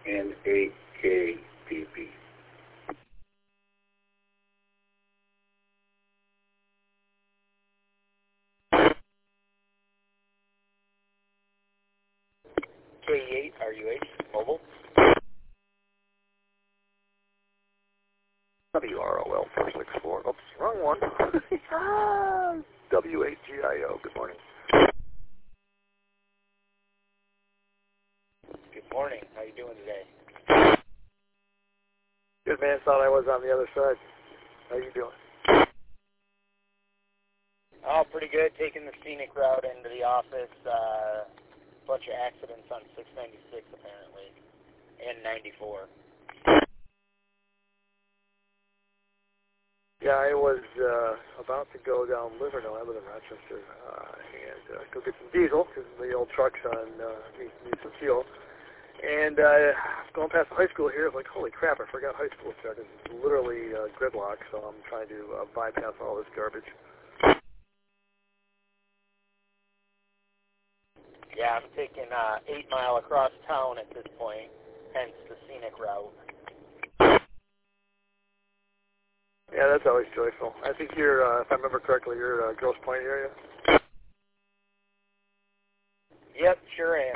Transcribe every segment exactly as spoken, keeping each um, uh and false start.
N A K D B. K eight R U H, mobile. W R O L four six four. Oops, wrong one. W eight G I O. Good morning. Good morning. How you doing today? Good man. Thought I was on the other side. How you doing? Oh, pretty good. Taking the scenic route into the office. Uh, bunch of accidents on six ninety-six apparently, and ninety-four. Yeah, I was uh, about to go down Livernois. I live in Rochester, uh, and uh, go get some diesel because the old truck's on uh, need, need some fuel. And uh, going past the high school here, I was like, holy crap! I forgot high school started. It's literally uh, gridlock, so I'm trying to uh, bypass all this garbage. Yeah, I'm taking uh, eight mile across town at this point, hence the scenic route. Yeah, that's always joyful. I think you're, uh, if I remember correctly, you're uh, Grosse Pointe area. Yep, sure am.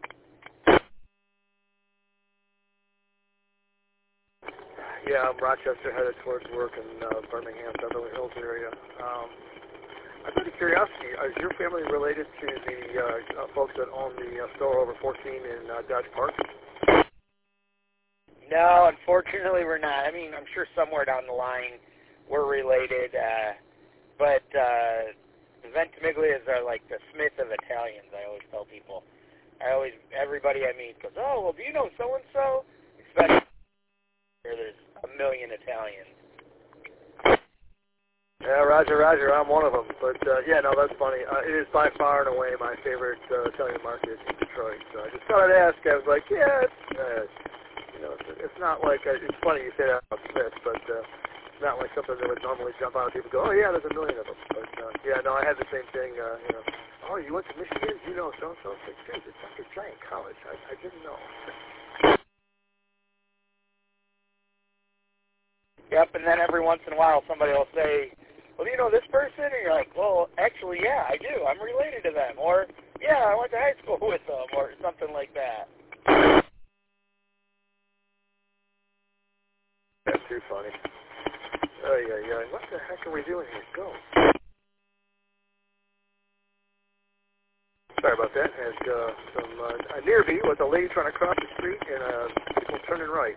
Yeah, I'm Rochester, headed towards work in uh, Birmingham, Beverly Hills area. Um, I'm out of curiosity, is your family related to the uh, uh, folks that own the uh, store over fourteen in uh, Dodge Park? No, unfortunately we're not. I mean, I'm sure somewhere down the line we're related, uh, but uh, the Ventimiglias are like the Smith of Italians, I always tell people. I always, everybody I meet goes, oh, well, do you know so-and-so? Especially where there's a million Italians. Yeah, Roger, Roger, I'm one of them. But, uh, yeah, no, that's funny. Uh, it is by far and away my favorite uh, Italian market in Detroit. So I just thought I'd ask. I was like, yeah, it's, uh, you know, it's, it's not like, uh, it's funny you say that about Smith, but uh, it's not like something that would normally jump out at people and go, oh, yeah, there's a million of them. But, uh, yeah, no, I had the same thing, uh, you know, oh, you went to Michigan? You know so-and-so? It's like, dude, it's like a giant college. I, I didn't know. Yep, and then every once in a while somebody will say, well, do you know this person? And you're like, well, actually, yeah, I do. I'm related to them. Or, yeah, I went to high school with them, or something like that. That's too funny. Oh, yeah, yeah. What the heck are we doing here? Go. Sorry about that. Had uh, some uh, a near me with a lady trying to cross the street and uh, people turning right.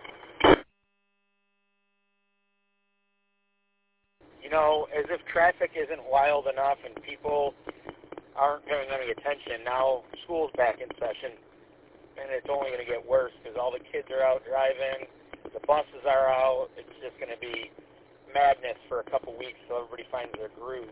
You know, as if traffic isn't wild enough and people aren't paying any attention, now school's back in session, and it's only going to get worse because all the kids are out driving, the buses are out. It's just going to be madness for a couple weeks so everybody finds their groove.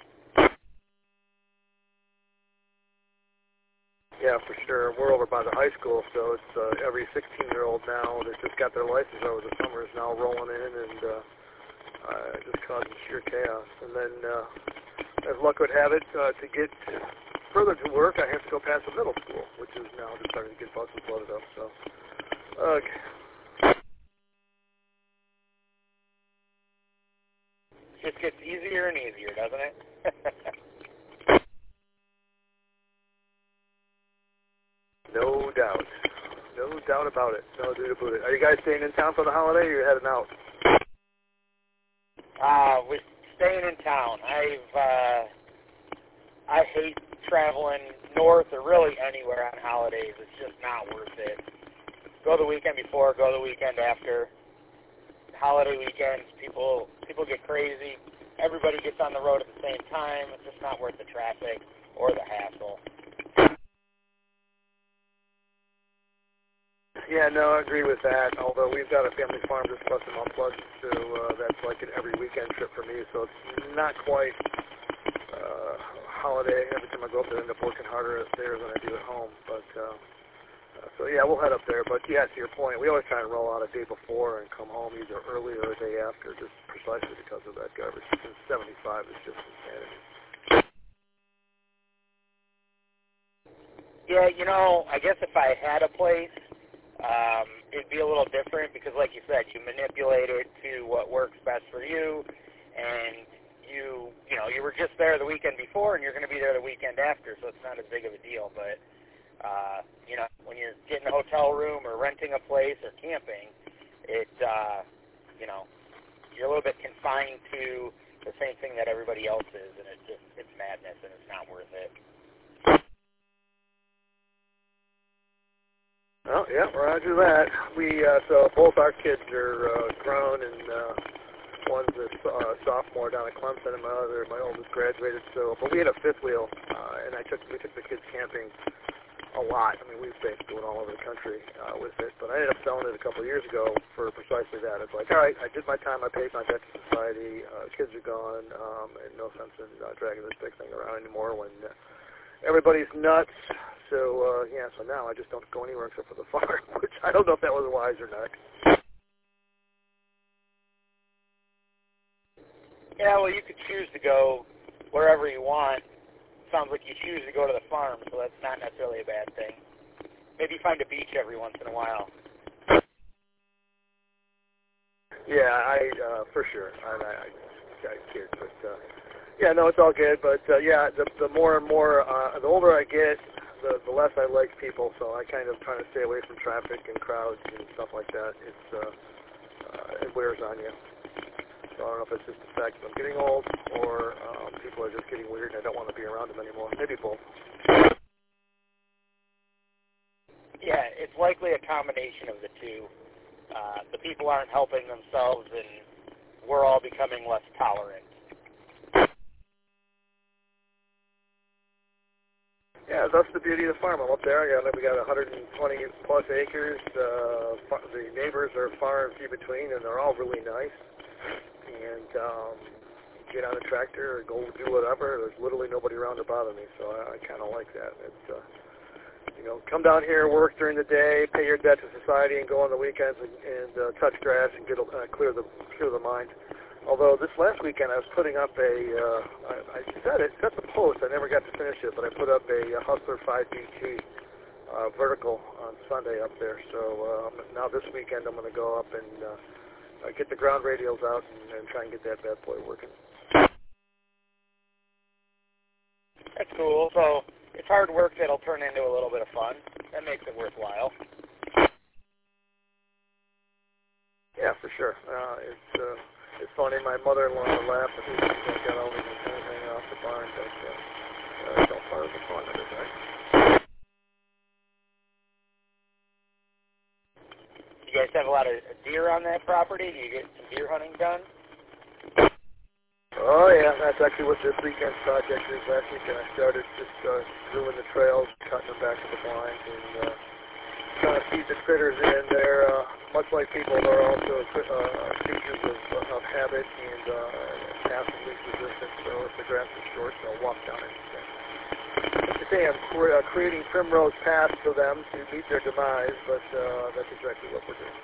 Yeah, for sure. We're over by the high school, so it's uh, every sixteen-year-old now that just got their license over the summer is now rolling in and uh, uh, just causing sheer chaos. And then, uh, as luck would have it, uh, to get further to work, I have to go past the middle school, which is now just starting to get buses loaded up. So, okay. It just gets easier and easier, doesn't it? No doubt. No doubt about it. No doubt about it. Are you guys staying in town for the holiday, or are you heading out? Uh, we're staying in town. I've, uh, I hate traveling north or really anywhere on holidays. It's just not worth it. Go the weekend before, go the weekend after. Holiday weekends, people, people get crazy. Everybody gets on the road at the same time. It's just not worth the traffic or the hassle. Yeah, no, I agree with that. Although we've got a family farm just plus some unplugged, so uh, that's like an every weekend trip for me. So it's not quite uh, holiday. Every time I go up there, I end up working harder there than I do at home. But uh, uh, so yeah, we'll head up there. But yeah, to your point, we always try and roll out a day before and come home either early or a day after, just precisely because of that garbage. And seventy-five is just insanity. Yeah, you know, I guess if I had a place, um, it'd be a little different because, like you said, you manipulate it to what works best for you, and you, you know, you were just there the weekend before, and you're going to be there the weekend after, so it's not as big of a deal. But, uh, you know, when you're getting a hotel room or renting a place or camping, it, uh, you know, you're a little bit confined to the same thing that everybody else is, and it's just, it's madness, and it's not worth it. Oh, yeah, roger that. We, uh, so both our kids are uh, grown, and uh, one's a uh, sophomore down at Clemson, and my other, my oldest graduated. So, but we had a fifth wheel, uh, and I took we took the kids camping a lot. I mean, we basically went all over the country uh, with it. But I ended up selling it a couple of years ago for precisely that. It's like, all right, I did my time, I paid my debt to society. Uh, kids are gone, um, and no sense in uh, dragging this big thing around anymore when uh, everybody's nuts. So, uh, yeah, so now I just don't go anywhere except for the farm, which I don't know if that was wise or not. Yeah, well, you could choose to go wherever you want. Sounds like you choose to go to the farm, so that's not necessarily a bad thing. Maybe find a beach every once in a while. Yeah, I, uh, for sure. I, I, I, I kid, but, uh, yeah, no, it's all good. But, uh, yeah, the, the more and more, uh, the older I get, The, the less I like people, so I kind of try to stay away from traffic and crowds and stuff like that. It's uh, uh, it wears on you. So I don't know if it's just the fact that I'm getting old or um, people are just getting weird and I don't want to be around them anymore. Maybe both. Yeah, it's likely a combination of the two. Uh, the people aren't helping themselves, and we're all becoming less tolerant. Yeah, that's the beauty of the farm. I'm up there. I got we got one hundred twenty plus acres. Uh, the neighbors are far and few between, and they're all really nice. And um, get on a tractor or go do whatever. There's literally nobody around to bother me, so I, I kind of like that. It's uh, you know, come down here, work during the day, pay your debt to society, and go on the weekends and, and uh, touch grass and get uh, clear the clear the mind. Although this last weekend I was putting up a, uh, I, I set it, set the post, I never got to finish it, but I put up a, a Hustler five B T uh, vertical on Sunday up there. So uh, now this weekend I'm going to go up and uh, get the ground radials out and, and try and get that bad boy working. That's cool. So it's hard work that'll turn into a little bit of fun. That makes it worthwhile. Yeah, for sure. Uh, it's... Uh, It's funny, my mother-in-law laughed at me because I got all these antennas hanging off the barn, but uh, uh, it's all part of the fun of it, right? You guys have a lot of deer on that property? Do you get some deer hunting done? Oh, yeah, that's actually what this weekend's project is. Last weekend I started just uh, doing the trails, cutting them back to the blinds, and uh, trying to feed the critters in there. Uh, much like people, they're also uh, creatures of, of habit and uh, passive least resistance. So if the grass is short, they'll walk down it. Today I'm cre- uh, creating primrose paths for them to meet their demise, but uh, that's exactly what we're doing.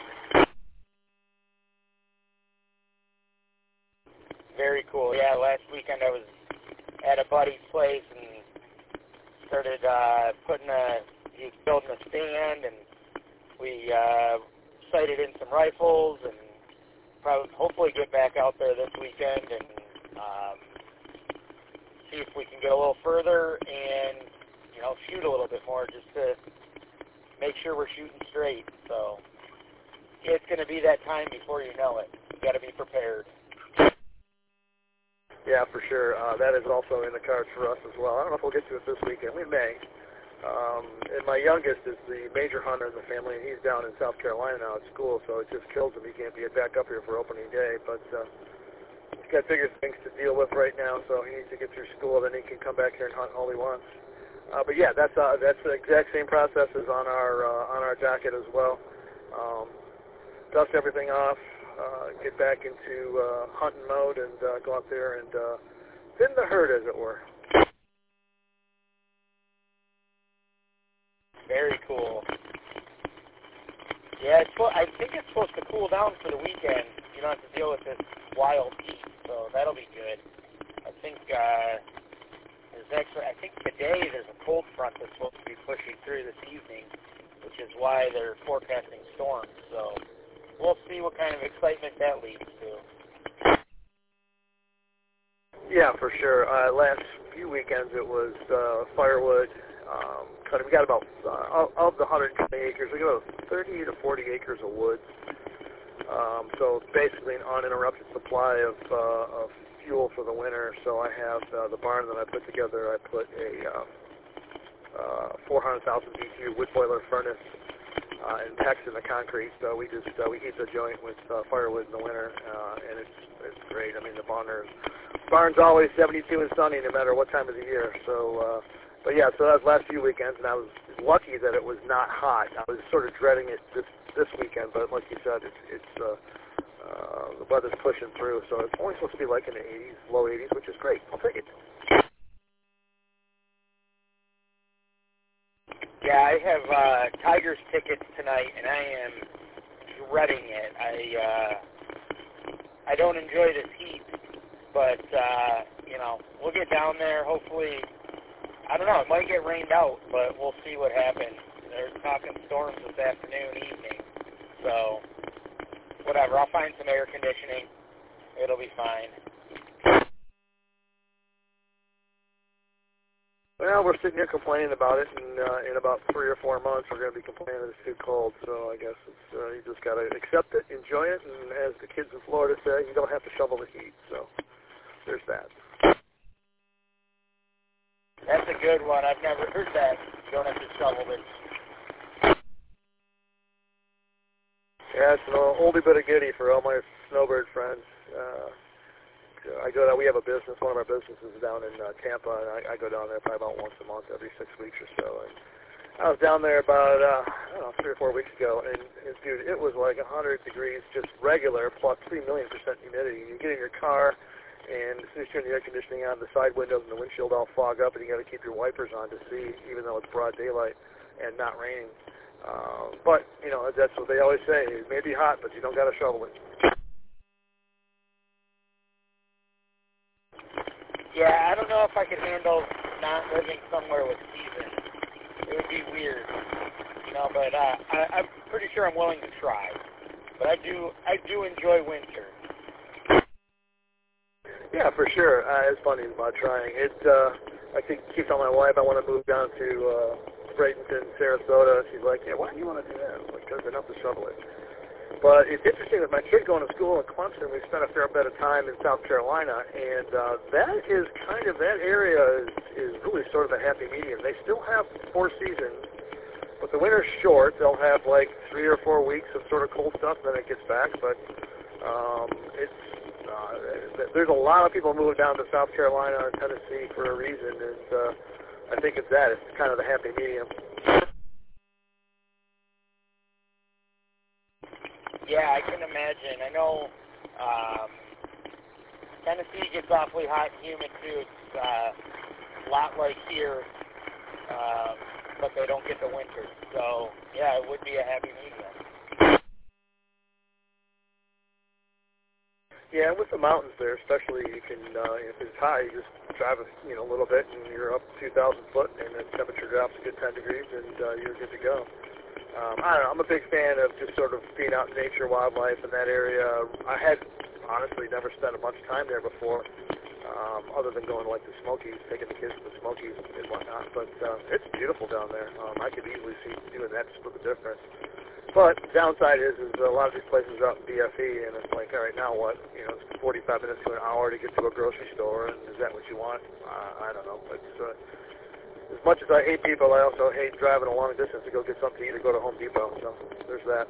Very cool. Yeah, last weekend I was at a buddy's place and started uh, putting a, he was building a stand, and we uh, sighted in some rifles, and probably hopefully get back out there this weekend and um, see if we can get a little further and, you know, shoot a little bit more just to make sure we're shooting straight. So it's going to be that time before you know it. You got to be prepared. Yeah, for sure. Uh, that is also in the cards for us as well. I don't know if we'll get to it this weekend. We may. Um, and my youngest is the major hunter in the family, and he's down in South Carolina now at school, so it just kills him. He can't be back up here for opening day, but uh, he's got bigger things to deal with right now, so he needs to get through school, then he can come back here and hunt all he wants. Uh, but yeah, that's uh, that's the exact same process as on our uh, on our jacket as well. Um, dust everything off, uh, get back into uh, hunting mode, and uh, go out there and uh, thin the herd, as it were. Very cool. Yeah, it's, I think it's supposed to cool down for the weekend. You don't have to deal with this wild heat, so that'll be good. I think uh, there's actually, I think today there's a cold front that's supposed to be pushing through this evening, which is why they're forecasting storms. we'll see what kind of excitement that leads to. Yeah, for sure. Uh, last few weekends it was uh, firewood. Um, kind of, we got about, uh, of the one hundred twenty acres, we got about thirty to forty acres of woods. Um, so basically an uninterrupted supply of, uh, of fuel for the winter. So I have uh, the barn that I put together. I put a uh, uh, four hundred thousand B T U wood boiler furnace uh, and PEX in the concrete. So we just uh, we heat the joint with uh, firewood in the winter, uh, and it's it's great. I mean, the barn are, barn's always seventy-two and sunny no matter what time of the year. So, uh, but yeah, so that was last few weekends, and I was lucky that it was not hot. I was sort of dreading it this this weekend, but like you said, it's it's uh, uh, the weather's pushing through. So it's only supposed to be like in the eighties, low eighties, which is great. I'll take it. Yeah, I have uh, Tigers tickets tonight, and I am dreading it. I uh, I don't enjoy this heat, but uh, you know, we'll get down there. Hopefully, I don't know. It might get rained out, but we'll see what happens. They're talking storms this afternoon, evening. So, whatever. I'll find some air conditioning. It'll be fine. Well, we're sitting here complaining about it, and uh, in about three or four months, we're going to be complaining that it's too cold. So I guess it's, uh, you just got to accept it, enjoy it, and as the kids in Florida say, you don't have to shovel the heat. So there's that. That's a good one. I've never heard that. You don't have to shovel it. Yeah, it's an oldie but a goodie for all my snowbird friends. Uh, I go down. We have a business. One of our businesses is down in uh, Tampa, and I, I go down there probably about once a month, every six weeks or so. And I was down there about uh, I don't know three or four weeks ago, and, and dude, it was like one hundred degrees, just regular, plus three million percent humidity. You get in your car, and as soon as you turn the air conditioning on, the side windows and the windshield all fog up, and you got to keep your wipers on to see, even though it's broad daylight and not raining. Uh, but you know, that's what they always say. It may be hot, but you don't got to shovel it. Yeah, I don't know if I could handle not living somewhere with seasons. It would be weird, you know. But uh, I, I'm pretty sure I'm willing to try. But I do, I do enjoy winter. Yeah, for sure. Uh, it's funny about trying. It. Uh, I keep keep telling my wife I want to move down to uh, Bradenton, Sarasota. She's like, yeah, why do you want to do that? I'm like, because enough to shovel it. But it's interesting that my kid going to school in Clemson, we spent a fair bit of time in South Carolina, and uh, that is kind of, that area is, is really sort of a happy medium. They still have four seasons, but the winter's short. They'll have like three or four weeks of sort of cold stuff, and then it gets back. But um, it's uh, there's a lot of people moving down to South Carolina and Tennessee for a reason, and uh, I think it's that. It's kind of the happy medium. Yeah, I can imagine. I know um, Tennessee gets awfully hot and humid too. It's uh, a lot like here, um, but they don't get the winter. So, yeah, it would be a happy medium. Yeah, with the mountains there, especially, you can, uh, if it's high, you just drive a you know, a little bit, and you're up two thousand foot, and the temperature drops a good ten degrees, and uh, you're good to go. Um, I don't know, I'm a big fan of just sort of being out in nature, wildlife in that area. I had, honestly, never spent a bunch of time there before, um, other than going to, like, the Smokies, taking the kids to the Smokies and whatnot. But um, it's beautiful down there. Um, I could easily see doing that to split the difference. But the downside is, is a lot of these places are out in B F E, and it's like, all right, now what? You know, it's forty-five minutes to an hour to get to a grocery store, and is that what you want? Uh, I don't know. It's, uh, as much as I hate people, I also hate driving a long distance to go get something to eat or go to Home Depot. So there's that.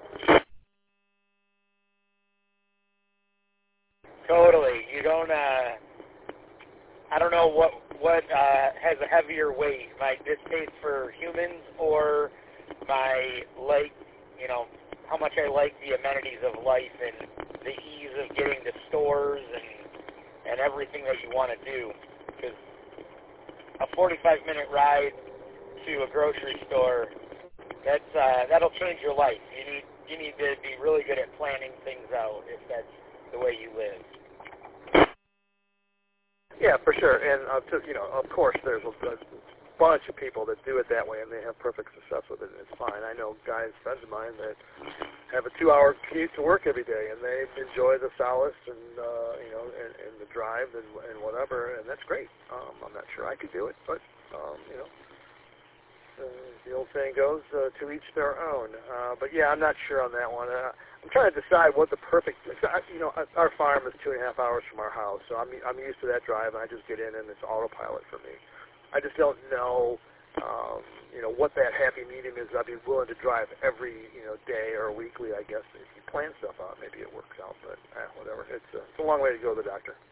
Totally. You don't, uh, I don't know what, what uh, has a heavier weight, my distaste for humans or my, like, you know, how much I like the amenities of life and the ease of getting to stores and, and everything that you want to do. Because a forty-five minute ride to a grocery store, that's uh, that'll change your life. You need you need to be really good at planning things out if that's the way you live. Yeah, for sure. And uh, to, you know, of course, there's a, bunch of people that do it that way, and they have perfect success with it, and it's fine. I know guys, friends of mine, that have a two-hour commute to work every day, and they enjoy the solace and uh, you know, and, and the drive and, and whatever, and that's great. Um, I'm not sure I could do it, but um, you know, uh, the old saying goes, uh, to each their own. Uh, but yeah, I'm not sure on that one. Uh, I'm trying to decide what the perfect. You know, our farm is two and a half hours from our house, so I'm I'm used to that drive, and I just get in, and it's autopilot for me. I just don't know, um, you know, what that happy medium is. I'd be willing to drive every, you know, day or weekly, I guess. If you plan stuff out, maybe it works out, but eh, whatever. It's a, it's a long way to go to the doctor.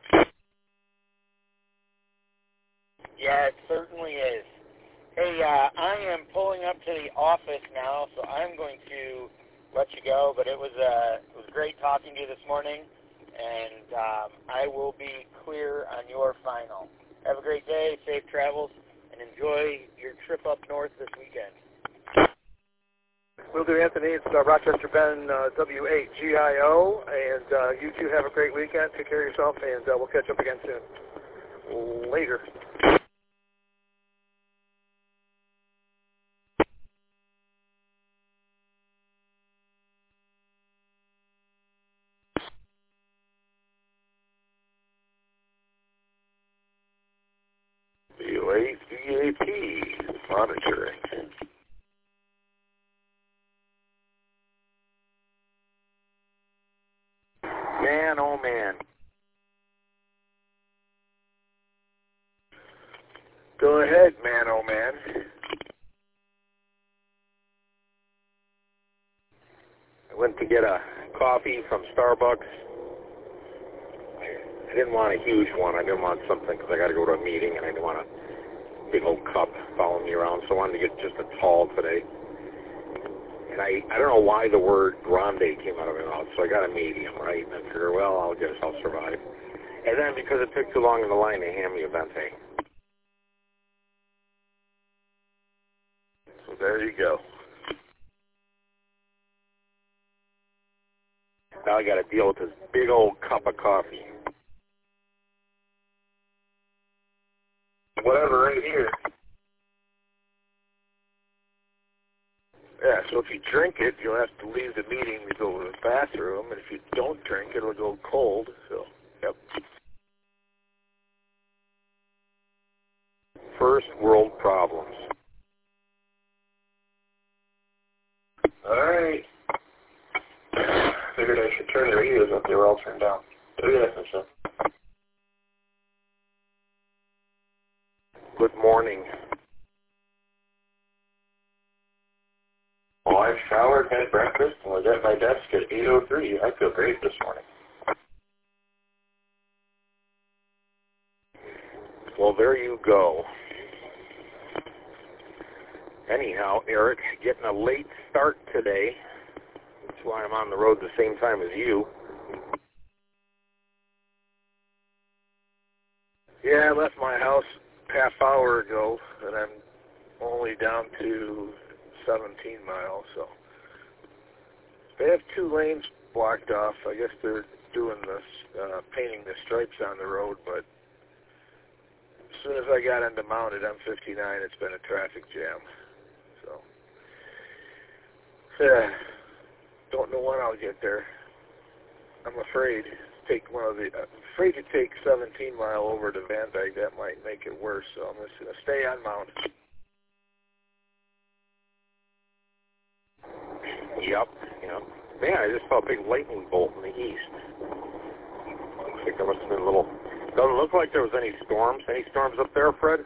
Yeah, it certainly is. Hey, uh, I am pulling up to the office now, so I'm going to let you go, but it was, uh, it was great talking to you this morning, and um, I will be clear on your final. Have a great day, safe travels, and enjoy your trip up north this weekend. Will do, Anthony. It's uh, Rochester Ben, uh, W eight G I O, and uh, you two have a great weekend. Take care of yourself, and uh, we'll catch up again soon. Later. U A C A P monitoring. Man, oh man. Go ahead, man, oh man. I went to get a coffee from Starbucks. I didn't want a huge one. I didn't want something because I got to go to a meeting, and I didn't want a big old cup following me around. So I wanted to get just a tall today. And I, I don't know why the word grande came out of my mouth, so I got a medium, right? And I figured, well, I'll guess I'll survive. And then because it took too long in the line, they hand me a venti. So there you go. Now I got to deal with this big old cup of coffee. Whatever, right here. Yeah, so if you drink it, you'll have to leave the meeting to go to the bathroom, and if you don't drink it, it'll go cold. So, yep. First world problems. All right. Figured I should turn the radios up. They were all turned down. Oh, yeah, that's so. Good morning. Well, I showered, had breakfast, and was at my desk at eight oh three. I feel great this morning. Well, there you go. Anyhow, Eric, getting a late start today. That's why I'm on the road the same time as you. Yeah, I left my house half hour ago, and I'm only down to seventeen miles, so they have two lanes blocked off. I guess they're doing this, uh, painting the stripes on the road, but as soon as I got into Mounted M fifty-nine, it's been a traffic jam. So, yeah, don't know when I'll get there. I'm afraid to take one of the, I'm afraid to take seventeen mile over to Van Dyke. That might make it worse, so I'm just going to stay on Mounted. Yep, yep. Man, I just saw a big lightning bolt in the east. Looks like there must have been a little... Doesn't look like there was any storms. Any storms up there, Fred?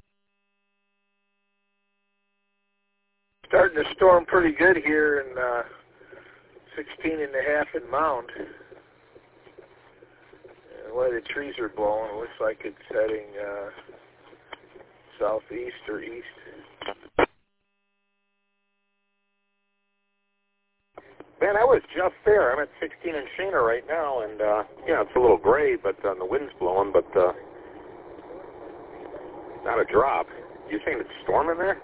Starting to storm pretty good here in uh, sixteen and a half in Mound. And the way the trees are blowing, it looks like it's heading uh, southeast or east. Man, I was just there. I'm at sixteen in Shana right now, and, uh, yeah, it's a little gray, but uh, the wind's blowing, but uh, not a drop. You saying it's storming there?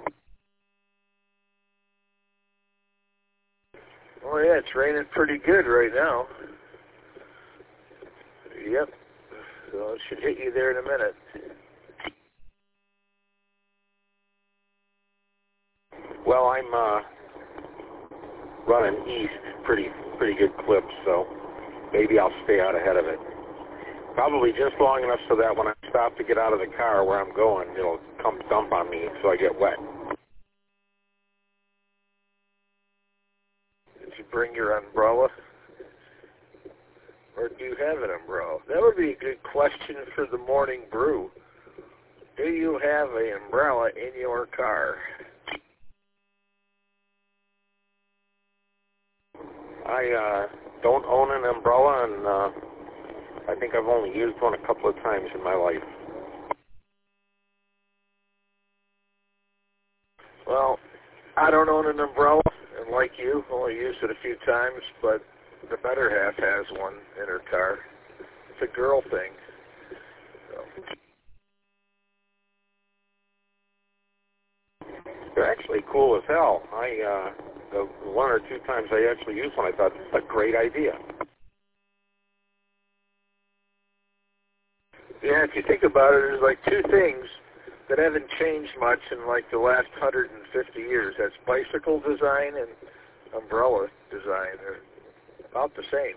Oh, yeah, it's raining pretty good right now. Yep. So it should hit you there in a minute. Well, I'm uh, running east pretty pretty good clips, so maybe I'll stay out ahead of it. Probably just long enough so that when I stop to get out of the car where I'm going, it'll come dump on me so I get wet. Did you bring your umbrella? Or do you have an umbrella? That would be a good question for the morning brew. Do you have an umbrella in your car? I uh, don't own an umbrella, and uh, I think I've only used one a couple of times in my life. Well, I don't own an umbrella, and like you, only used it a few times, but the better half has one in her car. It's a girl thing. So. They're actually cool as hell. I, uh, the one or two times I actually used one, I thought, that's a great idea. Yeah, if you think about it, there's like two things that haven't changed much in like the last one hundred fifty years. That's bicycle design and umbrella design. They're about the same.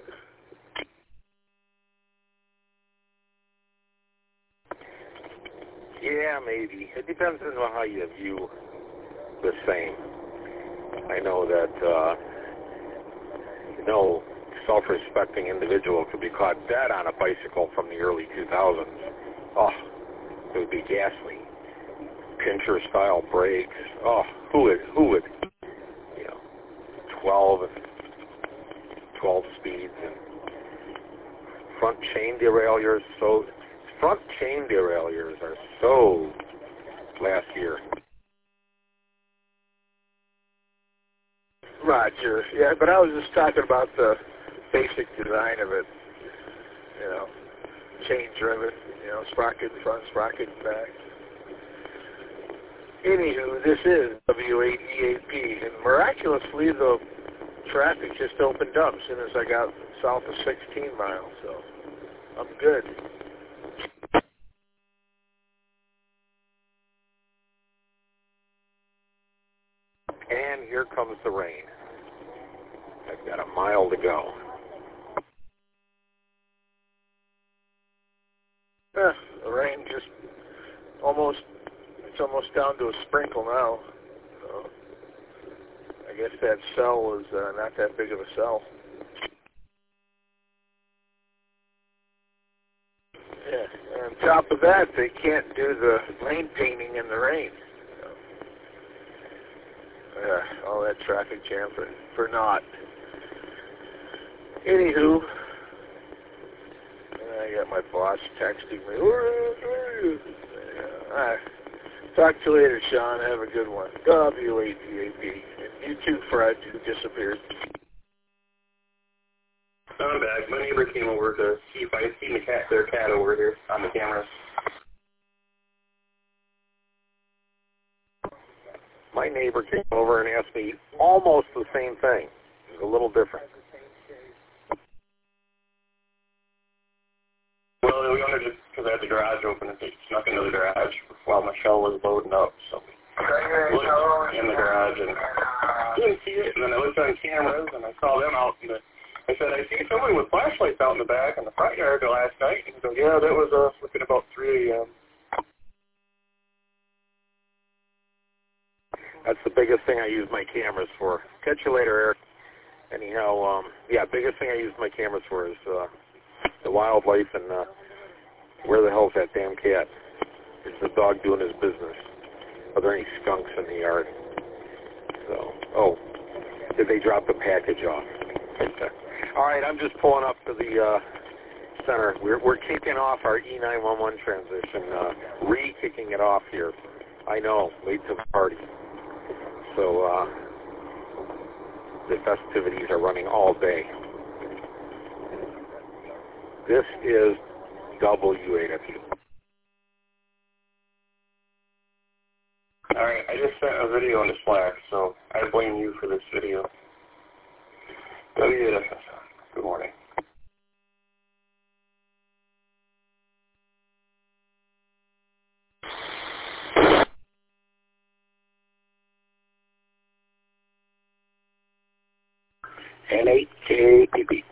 Yeah, maybe. It depends on how you view the same. I know that uh, no self-respecting individual could be caught dead on a bicycle from the early two thousands. Oh, it would be ghastly. Pincher-style brakes. Oh, who would, who would, you know, twelve and twelve speeds and front chain derailleurs. So front chain derailleurs are so last year. Roger. Yeah, but I was just talking about the basic design of it. You know, chain driven, you know, sprocket in front, sprocket in back. Anywho, this is W eight E eight P, and miraculously the traffic just opened up as soon as I got south of sixteen miles, so I'm good. And here comes the rain. I've got a mile to go. Eh, the rain just almost, it's almost down to a sprinkle now. So I guess that cell is uh, not that big of a cell. Yeah, and on top of that, they can't do the lane painting in the rain. Yeah, all that traffic jam for, for naught. Anywho, I got my boss texting me. Yeah, all right. Talk to you later, Sean. Have a good one. W eight E eight P. And you too, Fred, who disappeared. I'm back. My neighbor came over to see if I had seen the cat, their cat over here on the camera. My neighbor came over and asked me almost the same thing. It was a little different. Well, we wanted to, because I had the garage open, and they snuck into the garage while Michelle was loading up. So I looked in the garage and didn't see it. And then I looked on cameras and I saw them out. And I said, I see somebody with flashlights out in the back in the front yard last night. And he goes, yeah, that was uh, looking about three a.m. That's the biggest thing I use my cameras for. Catch you later, Eric. Anyhow, um, yeah, biggest thing I use my cameras for is uh, the wildlife and uh, where the hell's that damn cat? Is the dog doing his business? Are there any skunks in the yard? So, oh, did they drop the package off? All right, I'm just pulling up to the uh, center. We're, we're kicking off our E nine one one transition, uh, re-kicking it off here. I know, late to the party. So uh, the festivities are running all day. This is W eight P. All right, I just sent a video into Slack, so I blame you for this video. W eight F S. Good morning. N eight K P P.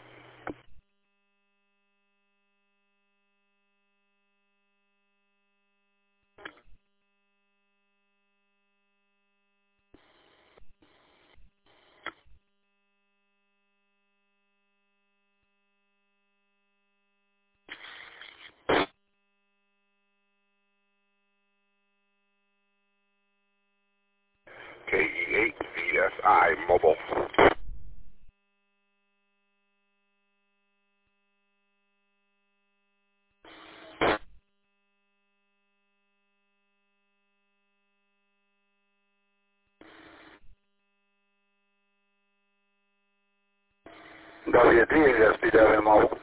K E eight V S I Mobile. W D S B W Mobile.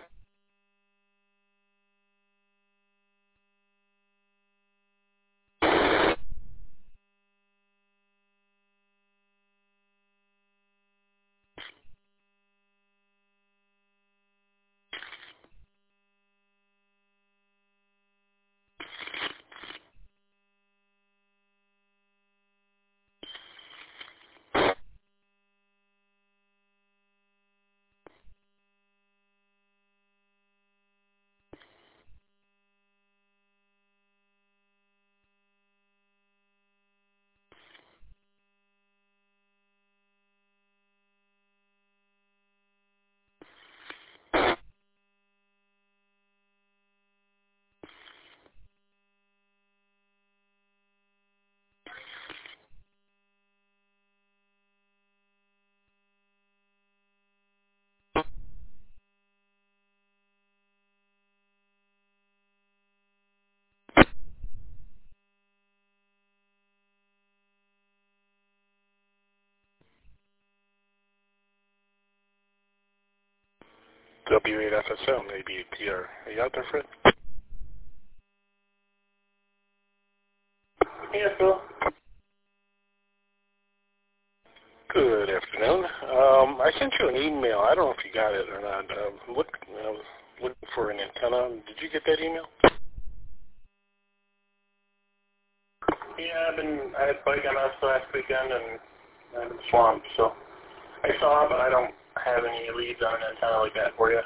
W eight F S M, A B eight T R. Are you out there, Fred? Yes, Bill. Good afternoon. Um, I sent you an email. I don't know if you got it or not. Uh, look, I was looking for an antenna. Did you get that email? Yeah, I've been, I had Bike M S last weekend and I've been swamped, so I saw it, but I don't have any leads on an antenna like that for you.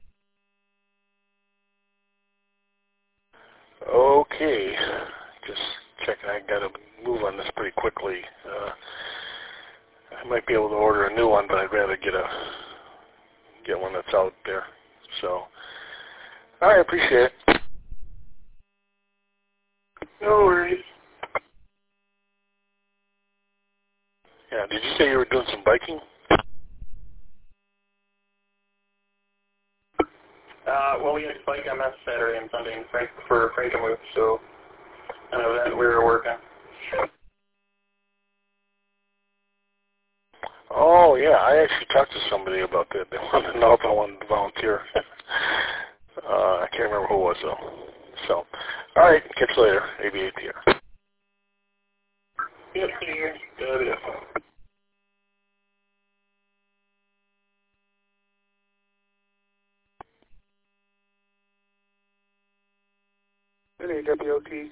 Okay. Just checking. I got to move on this pretty quickly. Uh, I might be able to order a new one, but I'd rather get a get one that's out there. So, all right, appreciate it. No worries. Yeah, did you say you were doing some biking? Uh, well, we had Bike M S Saturday and Sunday in Frank for Frankenmuth, so an event we were working. Oh, yeah, I actually talked to somebody about that. They wanted to know if I wanted to volunteer. uh, I can't remember who it was, though. So, all right, catch you later. A B eight T R. Yep, here. Good. Yep. N A W O T.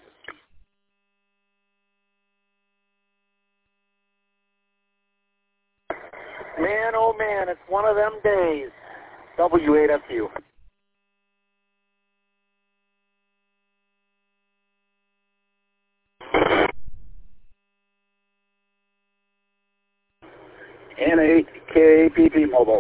Man, oh man, it's one of them days. W eight F U. N eight K P P Mobile.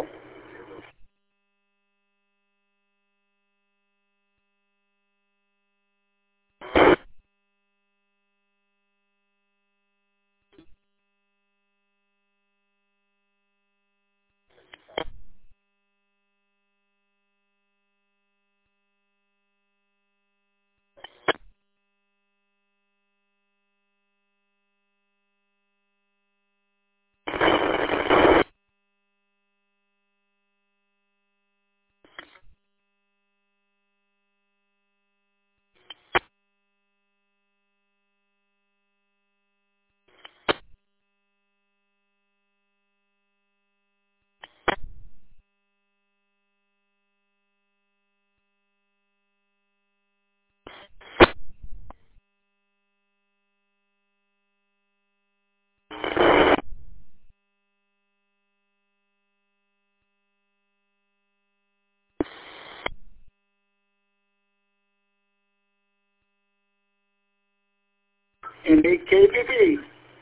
N eight K P P.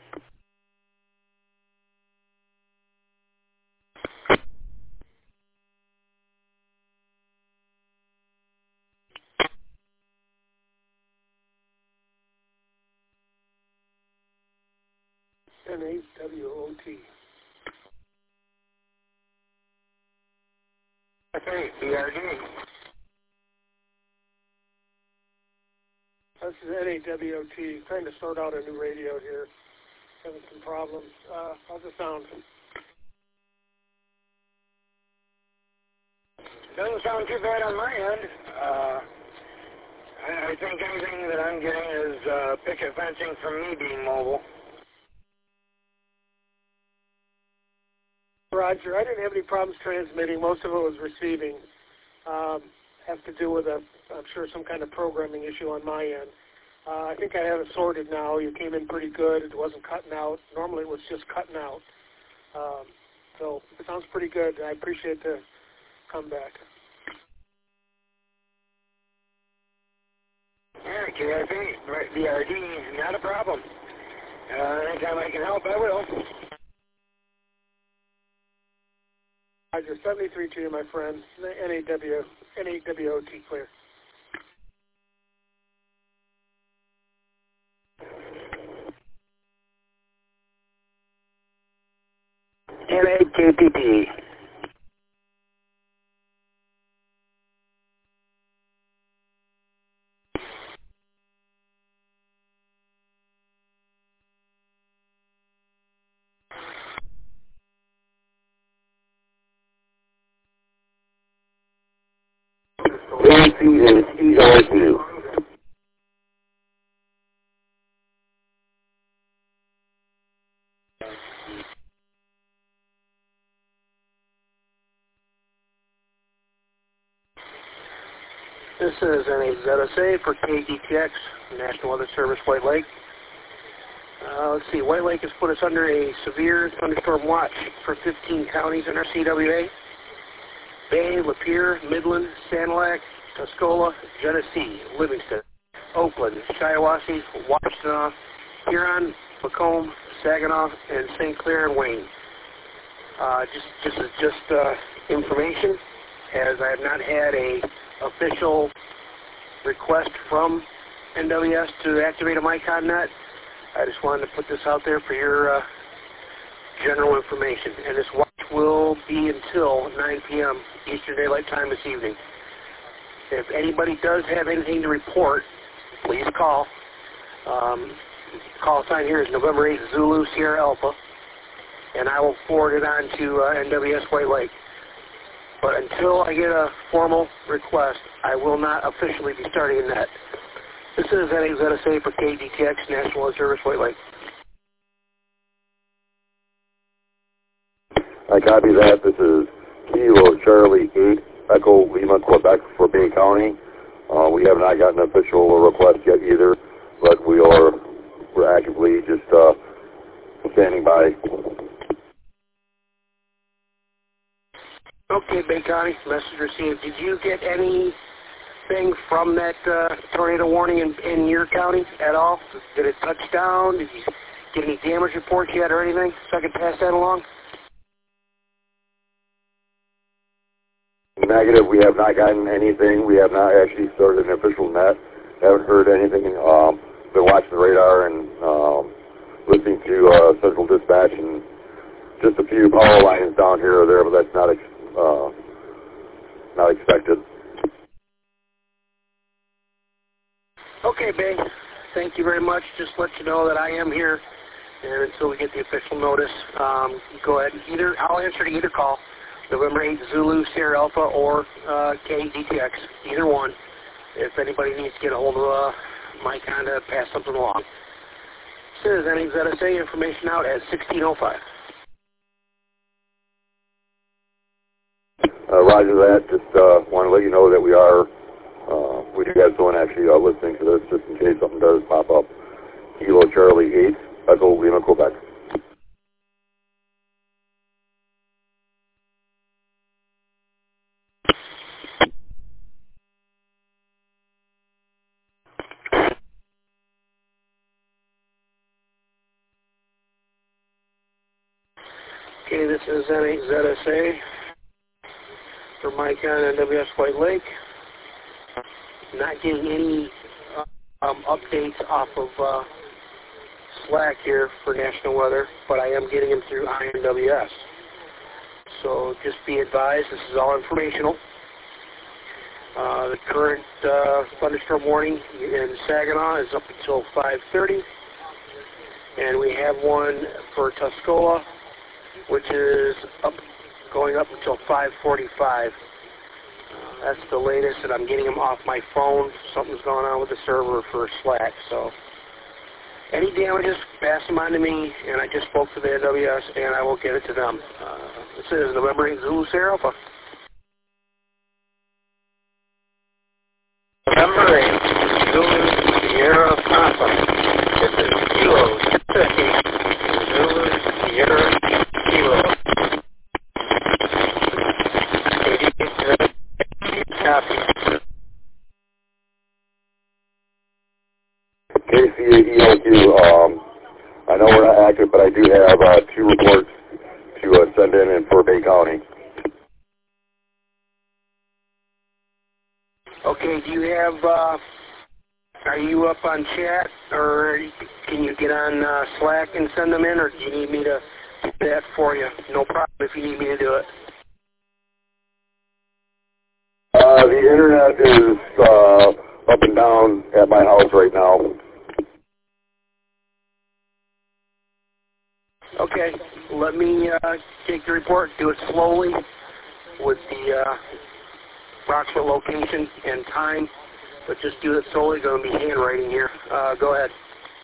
N eight W O T. Okay, B R D. This is N eight W O T. Trying to sort out a new radio here. Having some problems. Uh, how's it sound? Doesn't sound too bad on my end. Uh, I, I think anything that I'm getting is uh, picket fencing from me being mobile. Roger, I didn't have any problems transmitting. Most of it was receiving. Um, has to do with, a, I'm sure, some kind of programming issue on my end. Uh, I think I have it sorted now. You came in pretty good. It wasn't cutting out. Normally it was just cutting out. Um, so it sounds pretty good. I appreciate the comeback. Yeah, K R P, B R D, not a problem. Uh, anytime I can help, I will. Roger, seventy-three to you, my friend. N eight W, N eight W O T clear. N eight K P P. Nancy is E R two. This is N eight Z S A for K D T X, National Weather Service, White Lake. Uh, let's see, White Lake has put us under a severe thunderstorm watch for fifteen counties in our C W A. Bay, Lapeer, Midland, Sanilac, Tuscola, Genesee, Livingston, Oakland, Shiawassee, Washtenaw, Huron, Macomb, Saginaw, and Saint Clair and Wayne. Uh, just, just, just uh, information, as I have not had a official request from N W S to activate a MyConNet. I just wanted to put this out there for your uh, general information. And this watch will be until nine P M Eastern Daylight Time this evening. If anybody does have anything to report, please call. Um, call sign here is November eighth Zulu Sierra Alpha, and I will forward it on to uh, N W S White Lake. But until I get a formal request, I will not officially be starting a net. This is N eight Z S A for K D T X, National Weather Service, White Lake. I copy that. This is Kilo Charlie eight, Echo Lima, Quebec for Bay County. Uh, we have not gotten an official request yet either, but we are we're actively just uh, standing by. Okay, Bay County, message received. Did you get anything from that uh, tornado warning in, in your county at all? Did it touch down? Did you get any damage reports yet or anything so I can pass that along? Negative. We have not gotten anything. We have not actually started an official net. Haven't heard anything. Um, been watching the radar and um, listening to uh, Central Dispatch and just a few power lines down here or there, but that's not ex uh, not expected. Okay, Bay. Thank you very much. Just let you know that I am here, and until we get the official notice, um, go ahead and either I'll answer to either call. November eighth Zulu Sierra Alpha or uh, K D T X, either one. If anybody needs to get a hold of uh, my kind of pass something along. This is N eight Z S A, information out at sixteen oh five. Uh, roger that. Just uh, want to let you know that we are, uh, we do have someone actually uh, listening to this just in case something does pop up. Kilo Charlie eight, Echo Lima, Quebec. Okay, this is N eight Z S A for Mike on N W S White Lake. Not getting any uh, um, updates off of uh, Slack here for national weather, but I am getting them through I N W S. So just be advised, this is all informational. Uh, the current uh, thunderstorm warning in Saginaw is up until five thirty, and we have one for Tuscola, which is up, going up until five forty-five. Uh, that's the latest, and I'm getting them off my phone. Something's going on with the server for Slack. So any damages, pass them on to me, and I just spoke to the N W S, and I will get it to them. Uh, this is November eighth Zulu Sierra Alpha. November eighth Zulu Sierra Alpha. This is Kilo Zulu Sierra Kilo. Copy. K C A E L Q, um, I know we're not active, but I do have uh, two reports to uh, send in, in for Bay County. Okay, do you have, uh, are you up on chat, or can you get on uh, Slack and send them in, or do you need me to do that for you? No problem if you need me to do it. Uh, the internet is uh, up and down at my house right now. Okay, let me uh, take the report, do it slowly with the uh, approximate location and time, but just do it slowly. Going to be handwriting here. Uh, go ahead.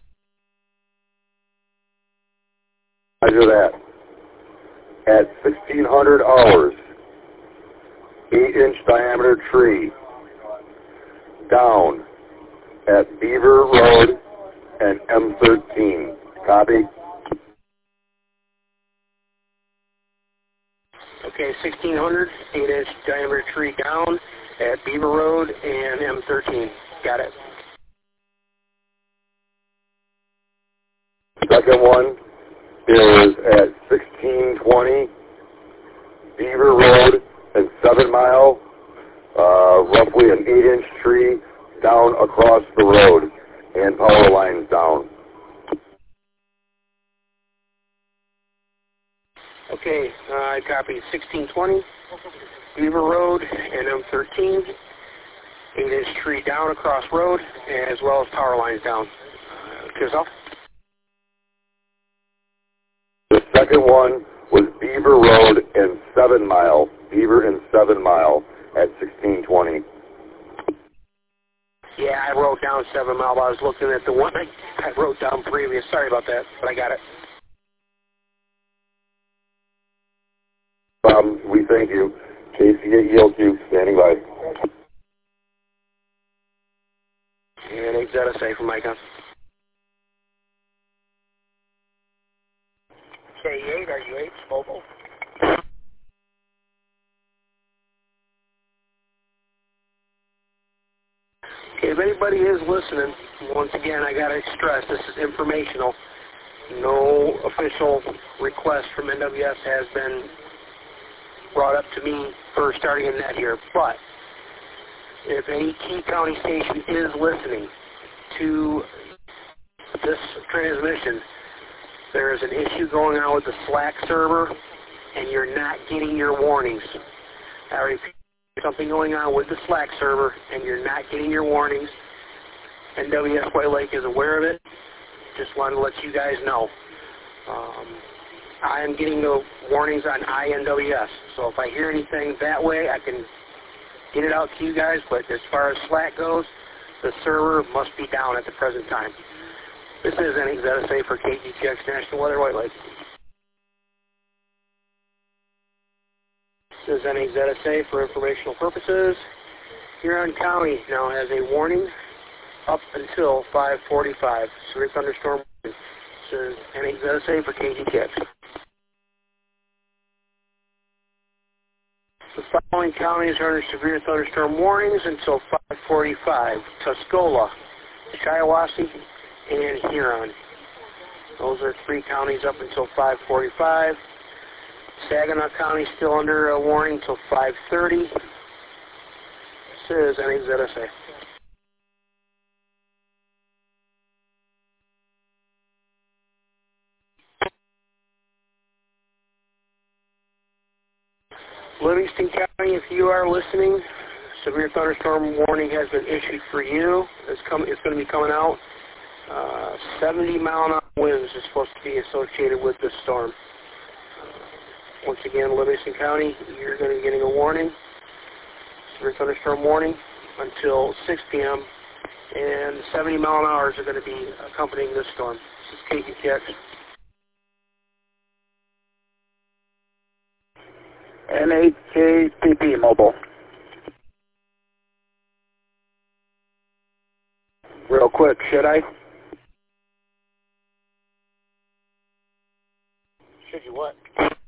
Measure that. At sixteen hundred hours, eight inch diameter tree down at Beaver Road and M thirteen. Copy? Okay, sixteen hundred, eight inch diameter tree down at Beaver Road and M thirteen. Got it. Second one is at sixteen twenty Beaver Road and seven mile, uh, roughly an eight inch tree down across the road and power lines down. Okay, uh, I copy sixteen twenty Beaver Road and M thirteen, eight inch tree down across road, as well as power lines down. Uh, yourself? The second one was Beaver Road and seven mile, Beaver and seven mile at sixteen twenty. Yeah, I wrote down seven mile. I was looking at the one I, I wrote down previous. Sorry about that, but I got it. Um, we thank you. K C A E L Q, standing by. And eight Z S A from Micah. K eight, are you eight mobile? Okay, if anybody is listening, once again, I got to stress, this is informational. No official request from N W S has been brought up to me for starting a net here, but if any key county station is listening to this transmission, there is an issue going on with the Slack server, and you're not getting your warnings. I repeat, something going on with the Slack server, and you're not getting your warnings. N W S White Lake is aware of it. Just wanted to let you guys know. Um, I am getting the warnings on I N W S, so if I hear anything that way, I can get it out to you guys, but as far as Slack goes, the server must be down at the present time. This is N eight Z S A for K G T X National Weather White Lake. This is N eight Z S A for informational purposes. Huron County now has a warning up until five forty-five. Severe thunderstorm. This is N eight Z S A for K G T X. The following counties are under severe thunderstorm warnings until five forty-five. Tuscola, Shiawassee, and Huron. Those are three counties up until five forty-five. Saginaw County still under a warning till five thirty. This is N H Z S A. Livingston County, if you are listening, severe thunderstorm warning has been issued for you. It's, coming, it's going to be coming out. Uh, seventy mile an hour winds is supposed to be associated with this storm. Once again, Livingston County, you're going to be getting a warning, severe thunderstorm warning, until six p.m. And seventy mile an hour are going to be accompanying this storm. This is K T T X. N H K P P Mobile. Real quick, should I? Should you what?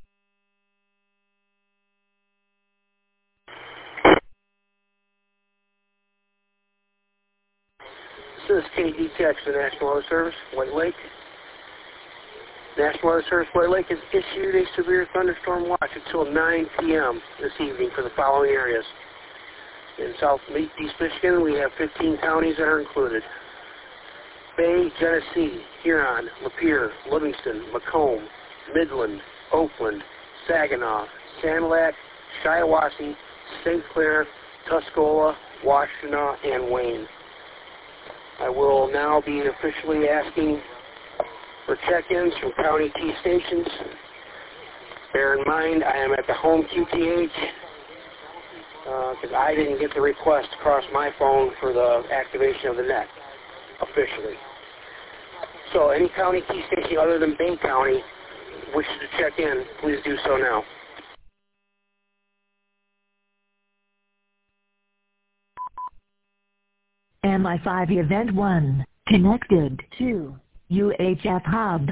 This is K D T X, the National Weather Service, White Lake. National Weather Service White Lake has issued a severe thunderstorm watch until nine p.m. this evening for the following areas. In southeast Michigan, we have fifteen counties that are included: Bay, Genesee, Huron, Lapeer, Livingston, Macomb, Midland, Oakland, Saginaw, Sanilac, Shiawassee, Saint Clair, Tuscola, Washtenaw, and Wayne. I will now be officially asking for check-ins from county key stations. Bear in mind, I am at the home Q T H because uh, I didn't get the request across my phone for the activation of the net officially. So any county key station other than Bay County wishes to check in, please do so now. M I five Event one, connected to U H F Hub.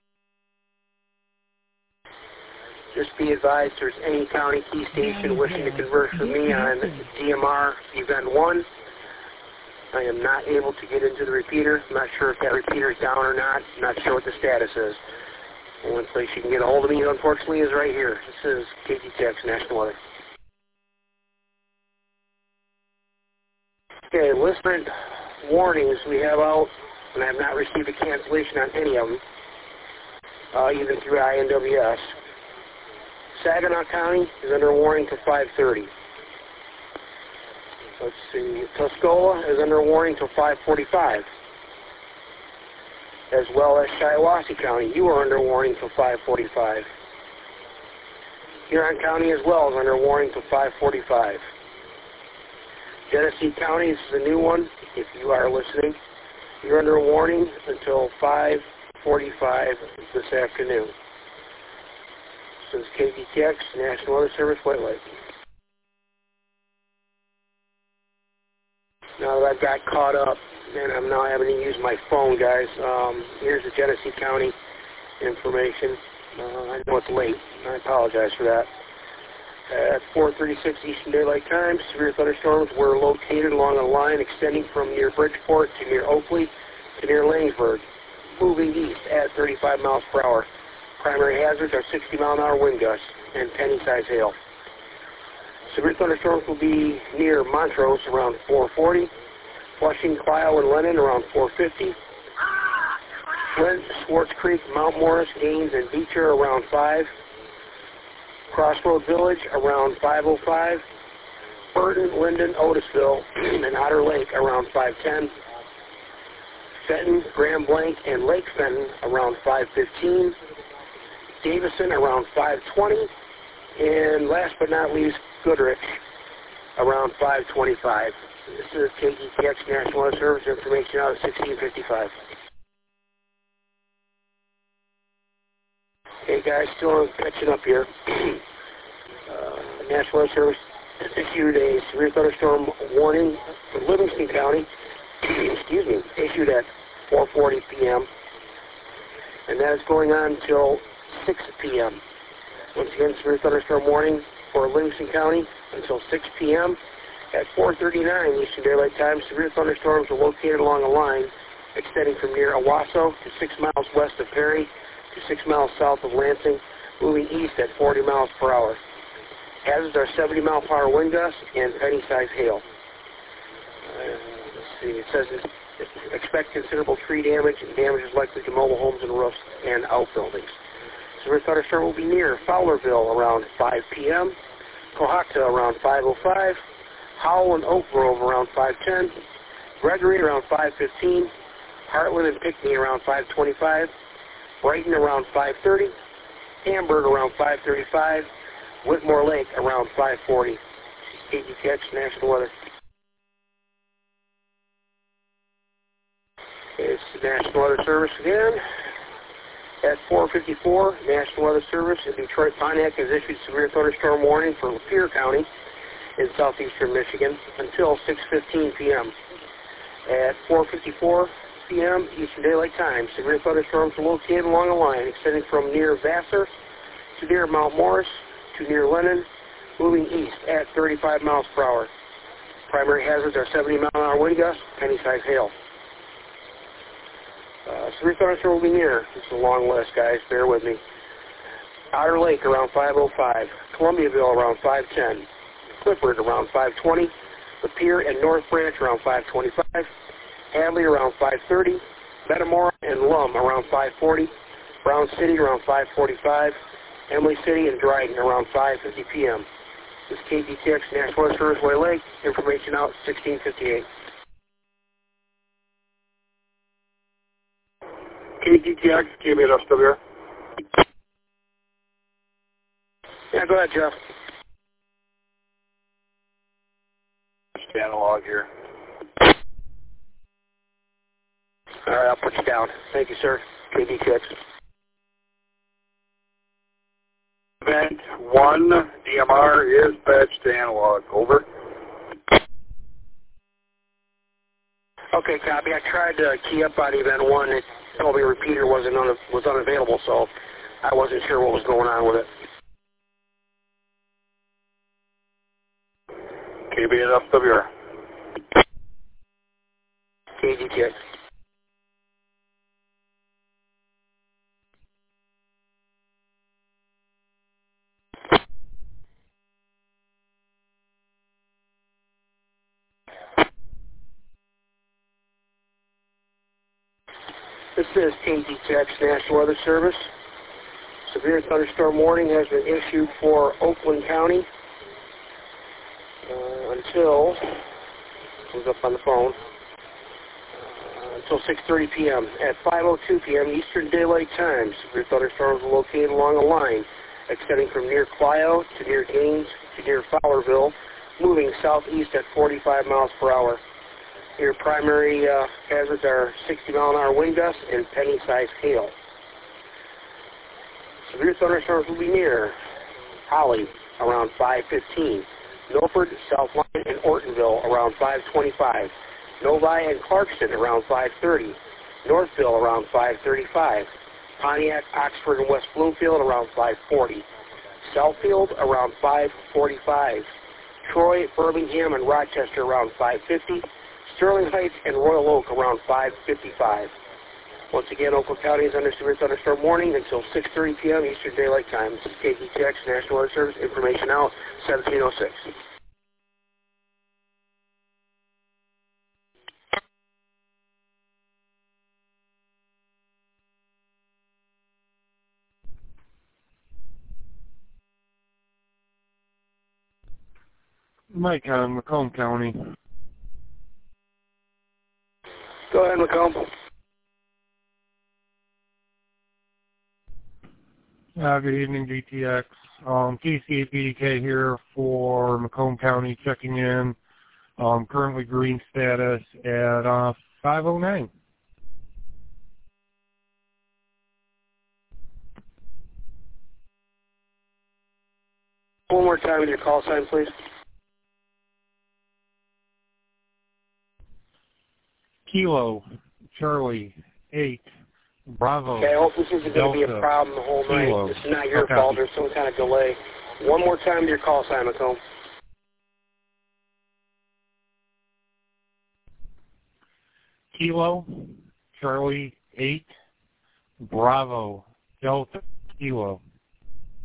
Just be advised, there's any county key station wishing to converse with me on D M R Event one. I am not able to get into the repeater. I'm not sure if that repeater is down or not. I'm not sure what the status is. The only place you can get a hold of me, unfortunately, is right here. This is K T T X National Weather. Okay, listener warnings we have out, and I have not received a cancellation on any of them, uh, even through I N W S. Saginaw County is under warning till five thirty. Let's see, Tuscola is under warning till five forty-five. As well as Shiawassee County, you are under warning till five forty-five. Huron County as well is under warning till five forty-five. Genesee County, this is a new one. If you are listening, you're under warning until five forty-five this afternoon. This is K T T X, National Weather Service, White Lake. Now that I've got caught up, and I'm now having to use my phone, guys, um, here's the Genesee County information. Uh, I know it's late. I apologize for that. At four thirty-six Eastern Daylight Time, severe thunderstorms were located along a line extending from near Bridgeport to near Oakley to near Langsburg, moving east at thirty-five miles per hour. Primary hazards are sixty mile an hour wind gusts and penny-size hail. Severe thunderstorms will be near Montrose around four forty, Flushing, Clio, and Lennon around four fifty, Flint, Swartz Creek, Mount Morris, Gaines, and Beecher around five, Crossroad Village around five oh five, Burton, Linden, Otisville, and Otter Lake around five ten, Fenton, Grand Blanc, and Lake Fenton around five fifteen, Davison around five twenty, and last but not least, Goodrich around five twenty-five. This is K T T X National Weather Service information out of sixteen fifty-five. Hey guys, still catching up here. uh, National Weather Service issued a severe thunderstorm warning for Livingston County. Excuse me, issued at four forty p.m. and that is going on until six p.m. Once again, severe thunderstorm warning for Livingston County until six p.m. At four thirty-nine Eastern Daylight Time, severe thunderstorms are located along a line extending from near Owasso to six miles west of Perry to six miles south of Lansing, moving east at forty miles per hour. Hazards are seventy mile per hour wind gusts and penny-sized hail. Uh, let's see, it says it, it expect considerable tree damage, and damage is likely to mobile homes and roofs and outbuildings. Severe thunderstorm will be near Fowlerville around five p m, Cohocton around five oh five, Howell and Oak Grove around five ten, Gregory around five fifteen, Heartland and Pinckney around five twenty-five, Brighton around five thirty, Hamburg around five thirty-five, Whitmore Lake around five forty. K G T X National Weather. It's the National Weather Service again. At four fifty-four, National Weather Service in Detroit Pontiac has issued severe thunderstorm warning for Lapeer County in southeastern Michigan until six fifteen p m At four fifty-four p m Eastern Daylight Time, severe thunderstorms are located along a line extending from near Vassar to near Mount Morris to near Lennon, moving east at thirty-five miles per hour. Primary hazards are seventy mile an hour wind gusts, penny-sized hail. Uh, severe thunderstorm will be near. This is a long list, guys. Bear with me. Otter Lake around five oh five, Columbiaville around five ten, Clifford around five twenty, Lapeer and North Branch around five twenty-five, Hadley around five thirty, Metamora and Lum around five forty, Brown City around five forty-five, Emily City and Dryden around five fifty p m This is K G T X National Weather Service, White Lake. Information out sixteen fifty-eight. K G T X, K B S W. Yeah, go ahead, Jeff. Analog here. All right, I'll put you down. Thank you, sir. K G T X. Event one, D M R is patched to analog. Over. Okay, copy. I tried to key up on event one. It told me repeater wasn't un was unavailable, so I wasn't sure what was going on with it. K B S W. K G T X. This is K G T X National Weather Service. Severe thunderstorm warning has been issued for Oakland County uh, until, comes up on the phone, uh, until six thirty p m At five oh two p m Eastern Daylight Time, severe thunderstorms are located along a line extending from near Clio to near Gaines to near Fowlerville, moving southeast at forty-five miles per hour. Your primary uh, hazards are sixty mile an hour wind gusts and penny-sized hail. Severe thunderstorms will be near Holly around five fifteen, Milford, South Line, and Ortonville around five twenty-five, Novi and Clarkston around five thirty, Northville around five thirty-five, Pontiac, Oxford, and West Bloomfield around five forty, Southfield around five forty-five, Troy, Birmingham, and Rochester around five fifty, Sterling Heights and Royal Oak around five fifty-five. Once again, Oakland County is under severe thunderstorm warning until six thirty p m Eastern Daylight Time. This is K G T X National Weather Service. Information out seventeen oh six. Mike on Macomb County. Go ahead, Macomb. Uh, good evening, G T X. Um, T C A P D K here for Macomb County, checking in. Um, currently green status at uh, five oh nine. One more time with your call sign, please. Kilo, Charlie, eight, Bravo. Okay, I hope this isn't going to be a problem the whole night. Kilo. This is not your Okay. fault. There's some kind of delay. One more time with your call sign, Macomb. Kilo, Charlie, eight, Bravo, Delta, Kilo.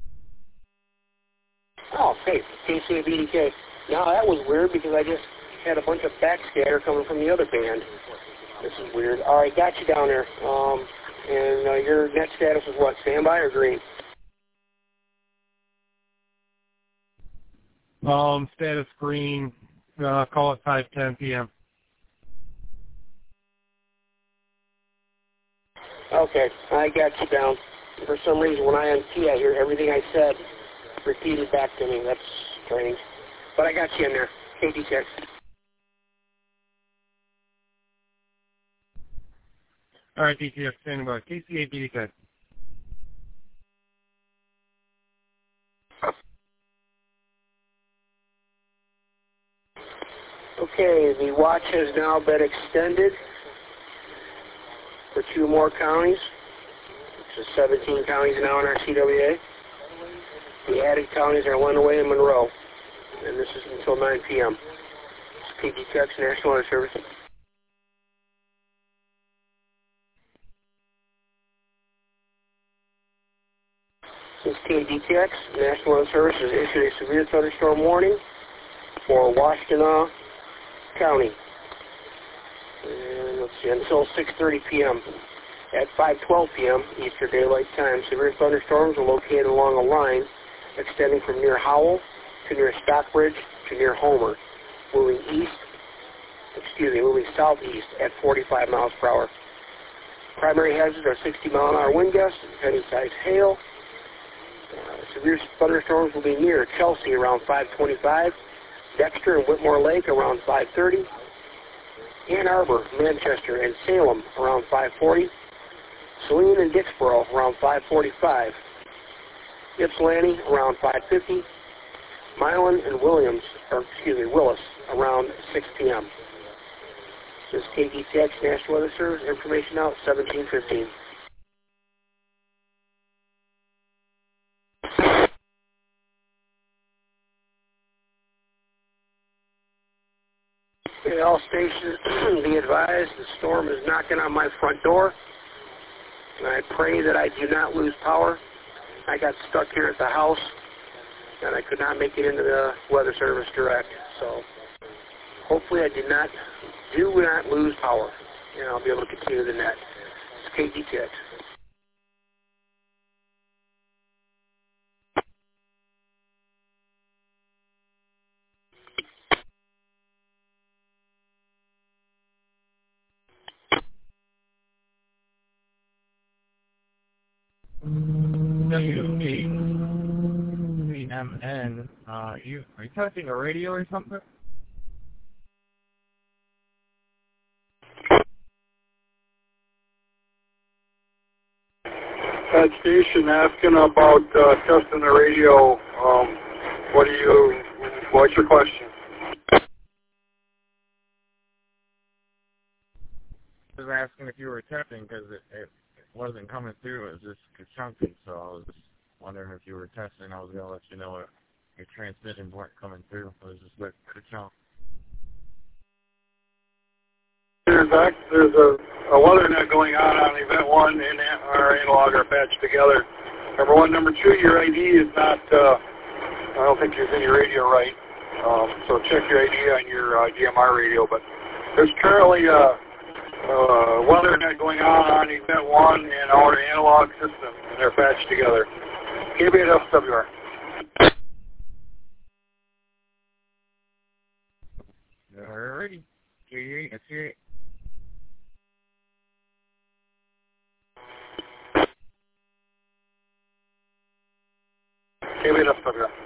Hey, K C A B D K. Now that was weird because I just had a bunch of backscatter coming from the other band. This is weird. All right, got you down there. Um, and uh, your net status is what, standby or green? Um, status green. Uh, call it five ten p.m. Okay, I got you down. For some reason, when I unkey, I hear everything I said repeated back to me. That's strange. But I got you in there. K D T X. All right, D T X, standing by. K C A B D K. Okay, the watch has now been extended for two more counties, which is seventeen counties now in our C W A. The added counties are Lenawee and Monroe, and this is until nine p.m. It's K D T X, National Weather Service. Since K D T X, National Weather Service has issued a severe thunderstorm warning for Washtenaw County. And let's see, until six thirty p.m. At five twelve p.m. Eastern Daylight Time, severe thunderstorms are located along a line extending from near Howell to near Stockbridge to near Homer, moving east, excuse me, moving southeast at forty-five miles per hour. Primary hazards are sixty mile an hour wind gusts, heavy size hail. Uh, severe thunderstorms will be near Chelsea around five twenty-five, Dexter and Whitmore Lake around five thirty, Ann Arbor, Manchester, and Salem around five forty, Saline and Dixboro around five forty-five, Ypsilanti around five fifty, Milan and Williams, or excuse me, Willis around six p.m. This is K D T X National Weather Service. Information out seventeen fifteen. Okay, all stations, be advised, the storm is knocking on my front door, and I pray that I do not lose power. I got stuck here at the house, and I could not make it into the Weather Service direct, so hopefully I did not, do not lose power, and I'll be able to continue the net. It's K D T X. W P M N, uh, you, are you testing a radio or something? That station asking about uh, testing the radio. Um, what do you, what's your question? I was asking if you were testing because it, it wasn't coming through. It was just chunky, so I was just wondering if you were testing. I was going to let you know if your transmissions weren't coming through. It was just a chunk. There's, a, there's a, a weather net going on on event one and our analog are patched together. Number one. Number two, your I D is not, uh, I don't think you're in your radio right. Um, so check your I D on your uh, D M R radio. But there's currently a, a weather net going on on event one and our analog system, and they're patched together. K B eight F W R. Alrighty. K B eight, that's it. K B eight F W R.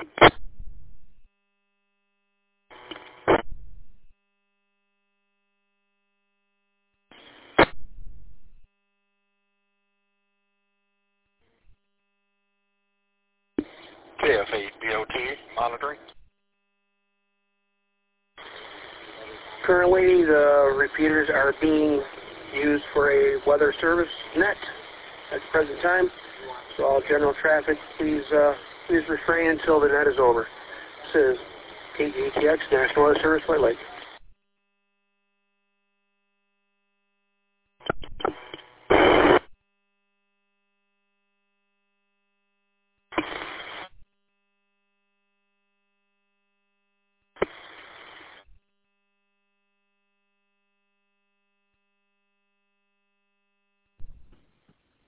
K F eight B O T monitoring. Currently, the repeaters are being used for a weather service net at the present time. So all general traffic, please uh, please refrain until the net is over. This is K D T X, National Weather Service, White Lake.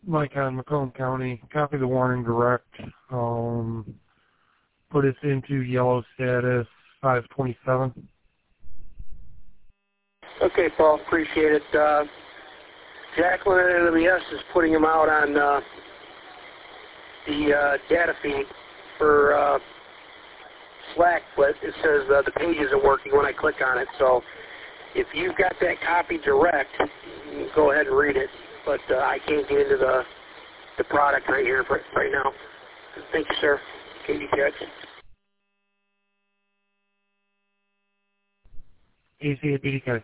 Mike on Macomb County. Copy the warning direct. Um, put us into yellow status five twenty-seven. Okay, Paul. Appreciate it. Uh, Jacqueline at N W S is putting him out on uh, the uh, data feed for uh, Slack, but it says uh, the page isn't working when I click on it. So if you've got that copy direct, you can go ahead and read it. But uh, I can't get into the the product right here right now. Thank you, sir. K D T X. A C at B D K.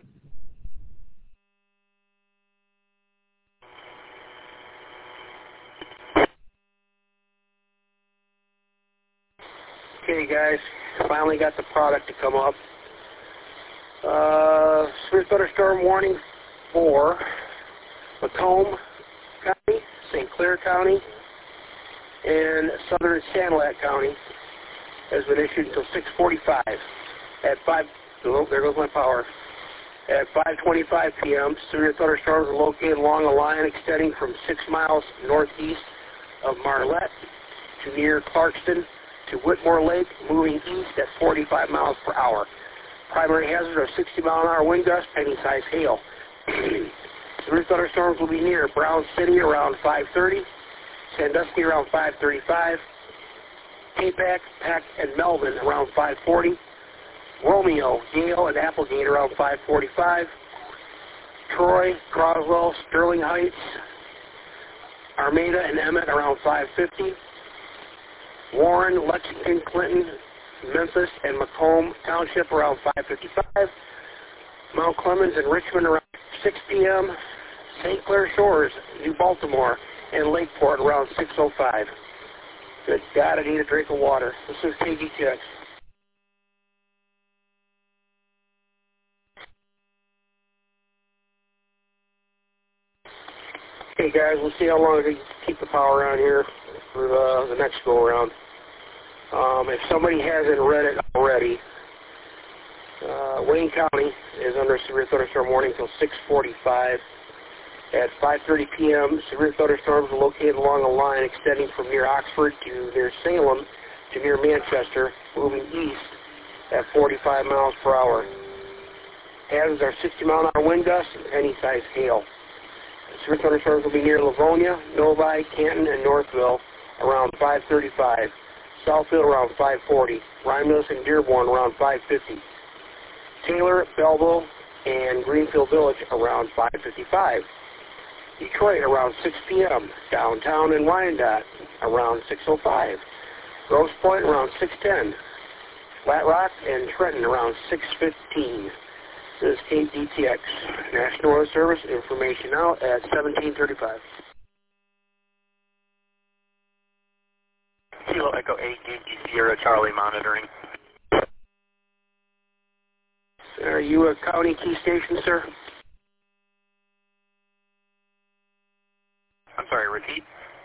Okay, guys, finally got the product to come up. Uh, severe thunderstorm warning for Macomb County, Saint Clair County, and southern Sanilac County has been issued until six forty-five. At five, oh, there goes my power. At five twenty-five p m, severe thunderstorms are located along a line extending from six miles northeast of Marlette to near Clarkston to Whitmore Lake, moving east at forty-five miles per hour. Primary hazards are sixty mile an hour wind gusts, penny-size hail. Severe thunderstorms will be near Brown City around five thirty, Sandusky around five thirty-five, Capac, Peck, and Melvin around five forty, Romeo, Yale, and Applegate around five forty-five, Troy, Croswell, Sterling Heights, Armada, and Emmett around five fifty, Warren, Lexington, Clinton, Memphis, and Macomb Township around five fifty-five, Mount Clemens and Richmond around six p m, Saint Clair Shores, New Baltimore, and Lakeport around six oh five. Good God, I need a drink of water. This is K D T X. Okay, guys, we'll see how long we can keep the power on here for the, the next go-around. Um, if somebody hasn't read it already, uh, Wayne County is under severe thunderstorm warning until six forty-five. At five thirty p m, severe thunderstorms are located along a line extending from near Oxford to near Salem to near Manchester, moving east at forty-five miles per hour. Hazards are sixty mile an hour wind gusts and penny-sized hail. Severe thunderstorms will be near Livonia, Novi, Canton, and Northville around five thirty-five. Southfield around five forty. Romulus and Dearborn around five fifty. Taylor, Belleville, and Greenfield Village around five fifty-five. Detroit around six p m Downtown and Wyandotte around six oh five. Grosse Pointe around six ten. Flat Rock and Trenton around six fifteen. This is K D T X, National Weather Service, information out at seventeen thirty-five. Kilo Echo eight, Yankee Sierra Charlie monitoring. Are you a county key station, sir? I'm sorry, repeat?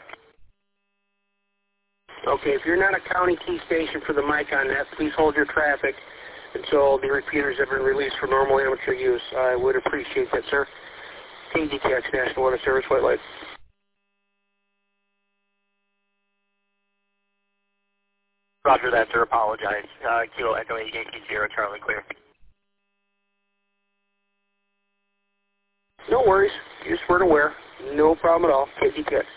Okay, if you're not a county key station for the mic on net, please hold your traffic until the repeaters have been released for normal amateur use. I would appreciate that, sir. K D T X, National Weather Service, White Lake. Roger that, sir. Apologize. Uh, Kilo Echo eight, Yankee Sierra Charlie, clear. No worries. You just weren't aware. No problem at all. K D T X.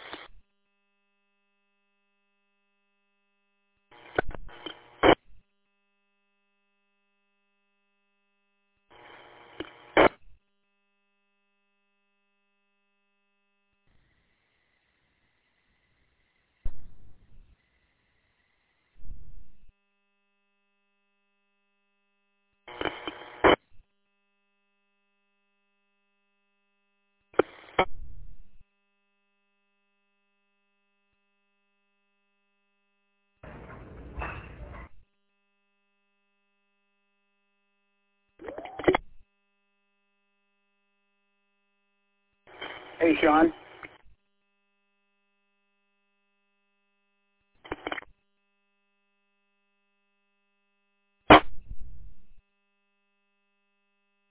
Hey, Sean.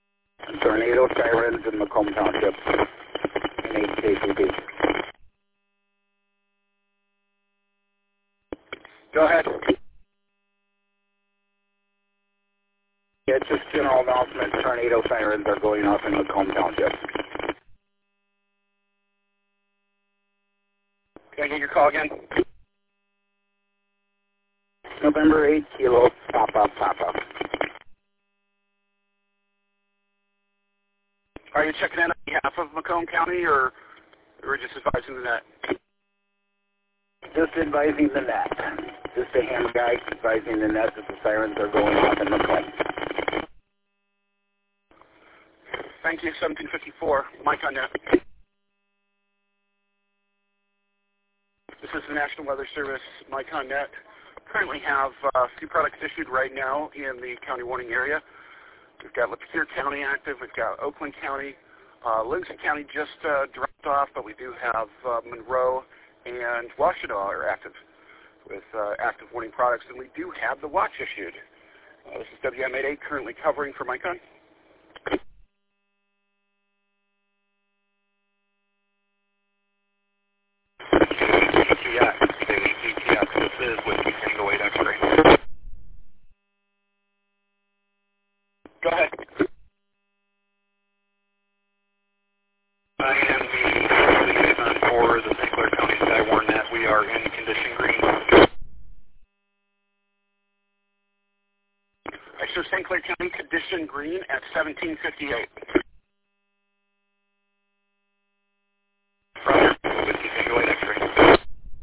Tornado sirens in Macomb Township. In eight K P B. Go ahead. Yeah, it's just general announcement. Tornado sirens are going off in Macomb Township. Can I get your call again? November eighth, Kilo, Papa, Papa. Are you checking in on behalf of Macomb County, or or just advising the net? Just advising the net. Just a ham guy advising the net that the sirens are going off in Macomb. Thank you, seventeen fifty-four. Mike on net. This is the National Weather Service, Mike on net. Currently have uh, a few products issued right now in the county warning area. We've got Lapeer County active. We've got Oakland County. Uh, Livingston County just uh, dropped off, but we do have uh, Monroe and Washita are active with uh, active warning products, and we do have the watch issued. Uh, this is W M eighty-eight currently covering for Mike on. Yeah, this is with Tango eight X-ray. Go ahead. I am the liaison for the Saint Clair County Skywarn Net. We are in condition green. I show Saint Clair County condition green at seventeen fifty-eight. Roger, with Tango eight X-ray.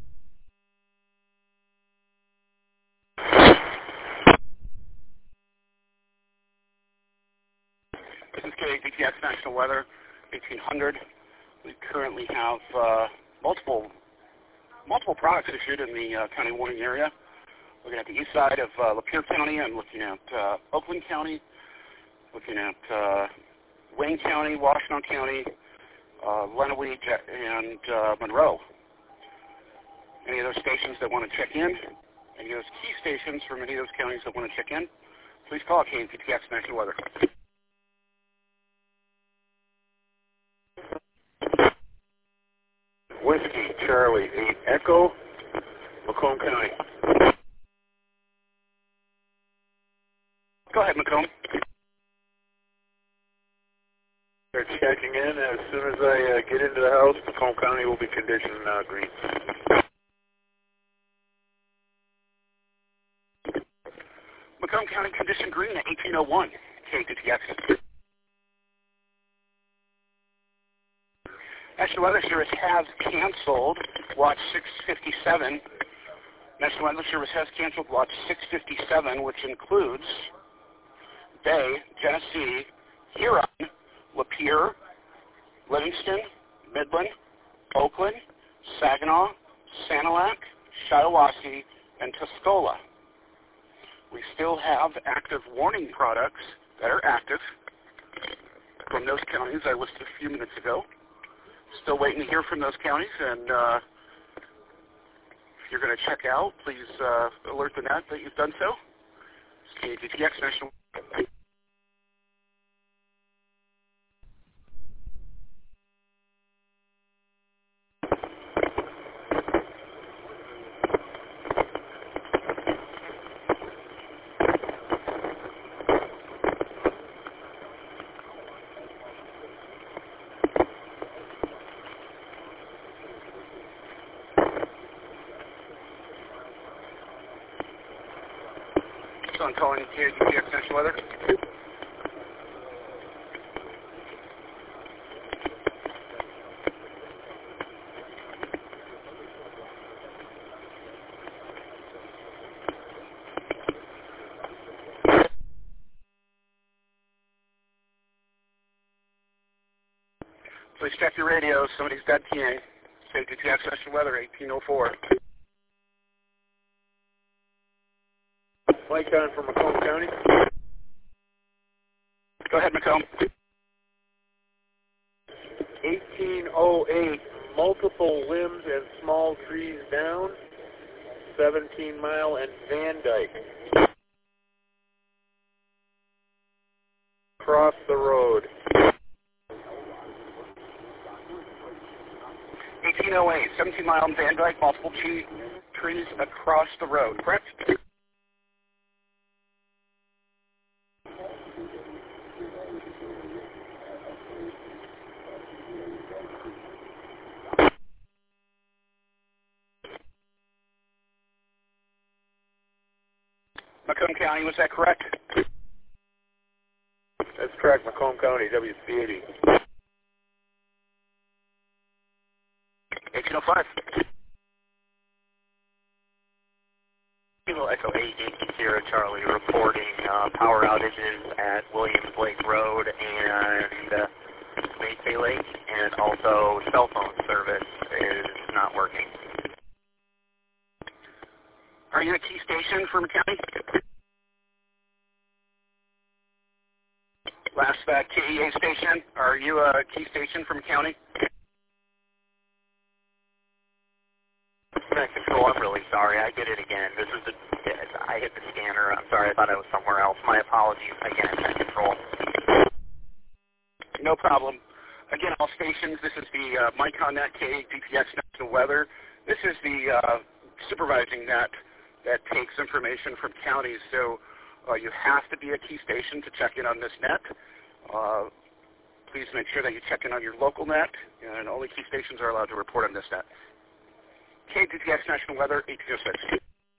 This is K A T X National Weather, eighteen hundred. We currently have uh, multiple multiple products issued in the uh, county warning area. Looking at the east side of uh, Lapeer County, I'm looking at uh, Oakland County, looking at uh, Wayne County, Washington County, uh, Lenawee, and uh, Monroe. Any of those stations that want to check in, any of those key stations from any of those counties that want to check in, please call K A T X National Weather. Whiskey, Charlie, eight Echo, Macomb County. Go ahead, Macomb. They're checking in. As soon as I uh, get into the house, Macomb County will be condition uh, green. Macomb County condition green at eighteen oh one. K A T X. National Weather Service has canceled Watch six fifty-seven. National Weather Service has canceled Watch six fifty-seven, which includes Bay, Genesee, Huron, Lapeer, Livingston, Midland, Oakland, Saginaw, Sanilac, Shiawassee, and Tuscola. We still have active warning products that are active from those counties I listed a few minutes ago. Still waiting to hear from those counties, and uh, if you're going to check out, please uh, alert the net that you've done so. It's K A T X National. So I'm calling K A T X National Weather. Please check your radio. Somebody's dead P A. K A T X National Weather, eighteen oh four. Mike on from Macomb County. Go ahead, Macomb. eighteen oh eight, multiple limbs and small trees down. seventeen mile and Van Dyke. Cross the road. eighteen oh eight, seventeen mile and Van Dyke, multiple tree, trees across the road, correct? Macomb County, was that correct? That's correct, Macomb County, W C eighty. eighteen oh five. Kilo Echo eight, Yankee Sierra Charlie reporting uh, power outages at Williams Lake Road and uh, Macy Lake, and also cell phone service is not working. Are you a key station for McCounty? Last uh, K E A station, are you a key station from county? Net Control, I'm really sorry. I did it again. This is the, I hit the scanner. I'm sorry. I thought I was somewhere else. My apologies again, Net Control. No problem. Again, all stations, this is the uh, MyConNet K D T X National Weather. This is the uh, supervising net that takes information from counties. So uh, you have to be a key station to check in on this net. Uh, please make sure that you check in on your local net, and only key stations are allowed to report on this net. K D T X National Weather, eighteen oh six.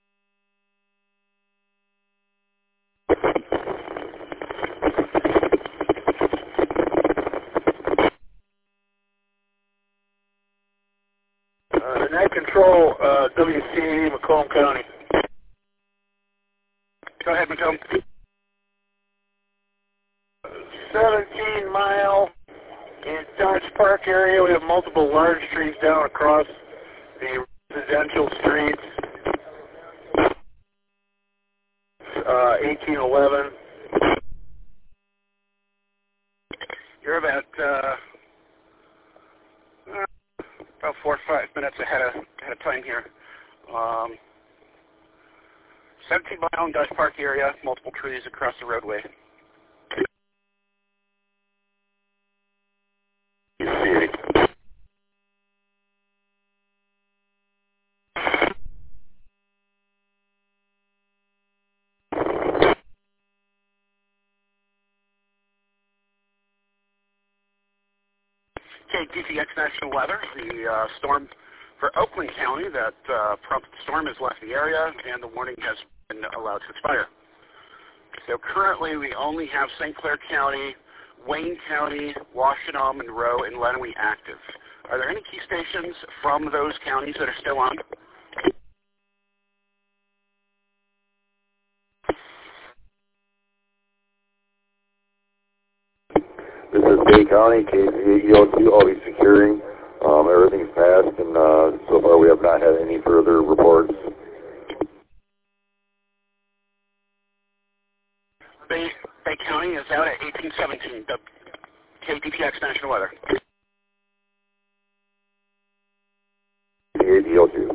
Uh, Net Control, uh, W C eighty, Macomb County. Go ahead, Macomb. seventeen mile in Dodge Park area. We have multiple large trees down across the residential streets. Uh, eighteen eleven. You're about uh, about four or five minutes ahead of ahead of time here. Um, seventeen mile in Dodge Park area, multiple trees across the roadway. K D T X National Weather, the uh, storm for Oakland County, that uh, prompt storm has left the area and the warning has been allowed to expire. So currently we only have Saint Clair County, Wayne County, Washtenaw, Monroe, and Lenawee active. Are there any key stations from those counties that are still on? This is Bay County, K E O two, I'll be securing. Um, everything's passed, and uh, so far we have not had any further reports. Bay, Bay County is out at eighteen seventeen, the K D T X National Weather. K E O two.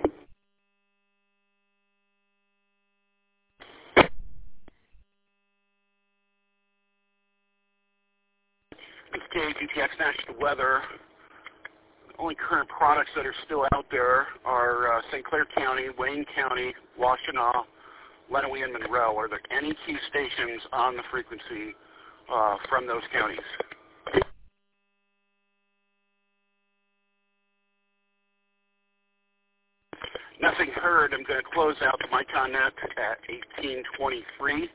K D T X National Weather. The only current products that are still out there are uh, Saint Clair County, Wayne County, Washtenaw, Lenawee, and Monroe. Are there any key stations on the frequency uh, from those counties? Nothing heard. I'm going to close out the MyConNet at eighteen twenty-three.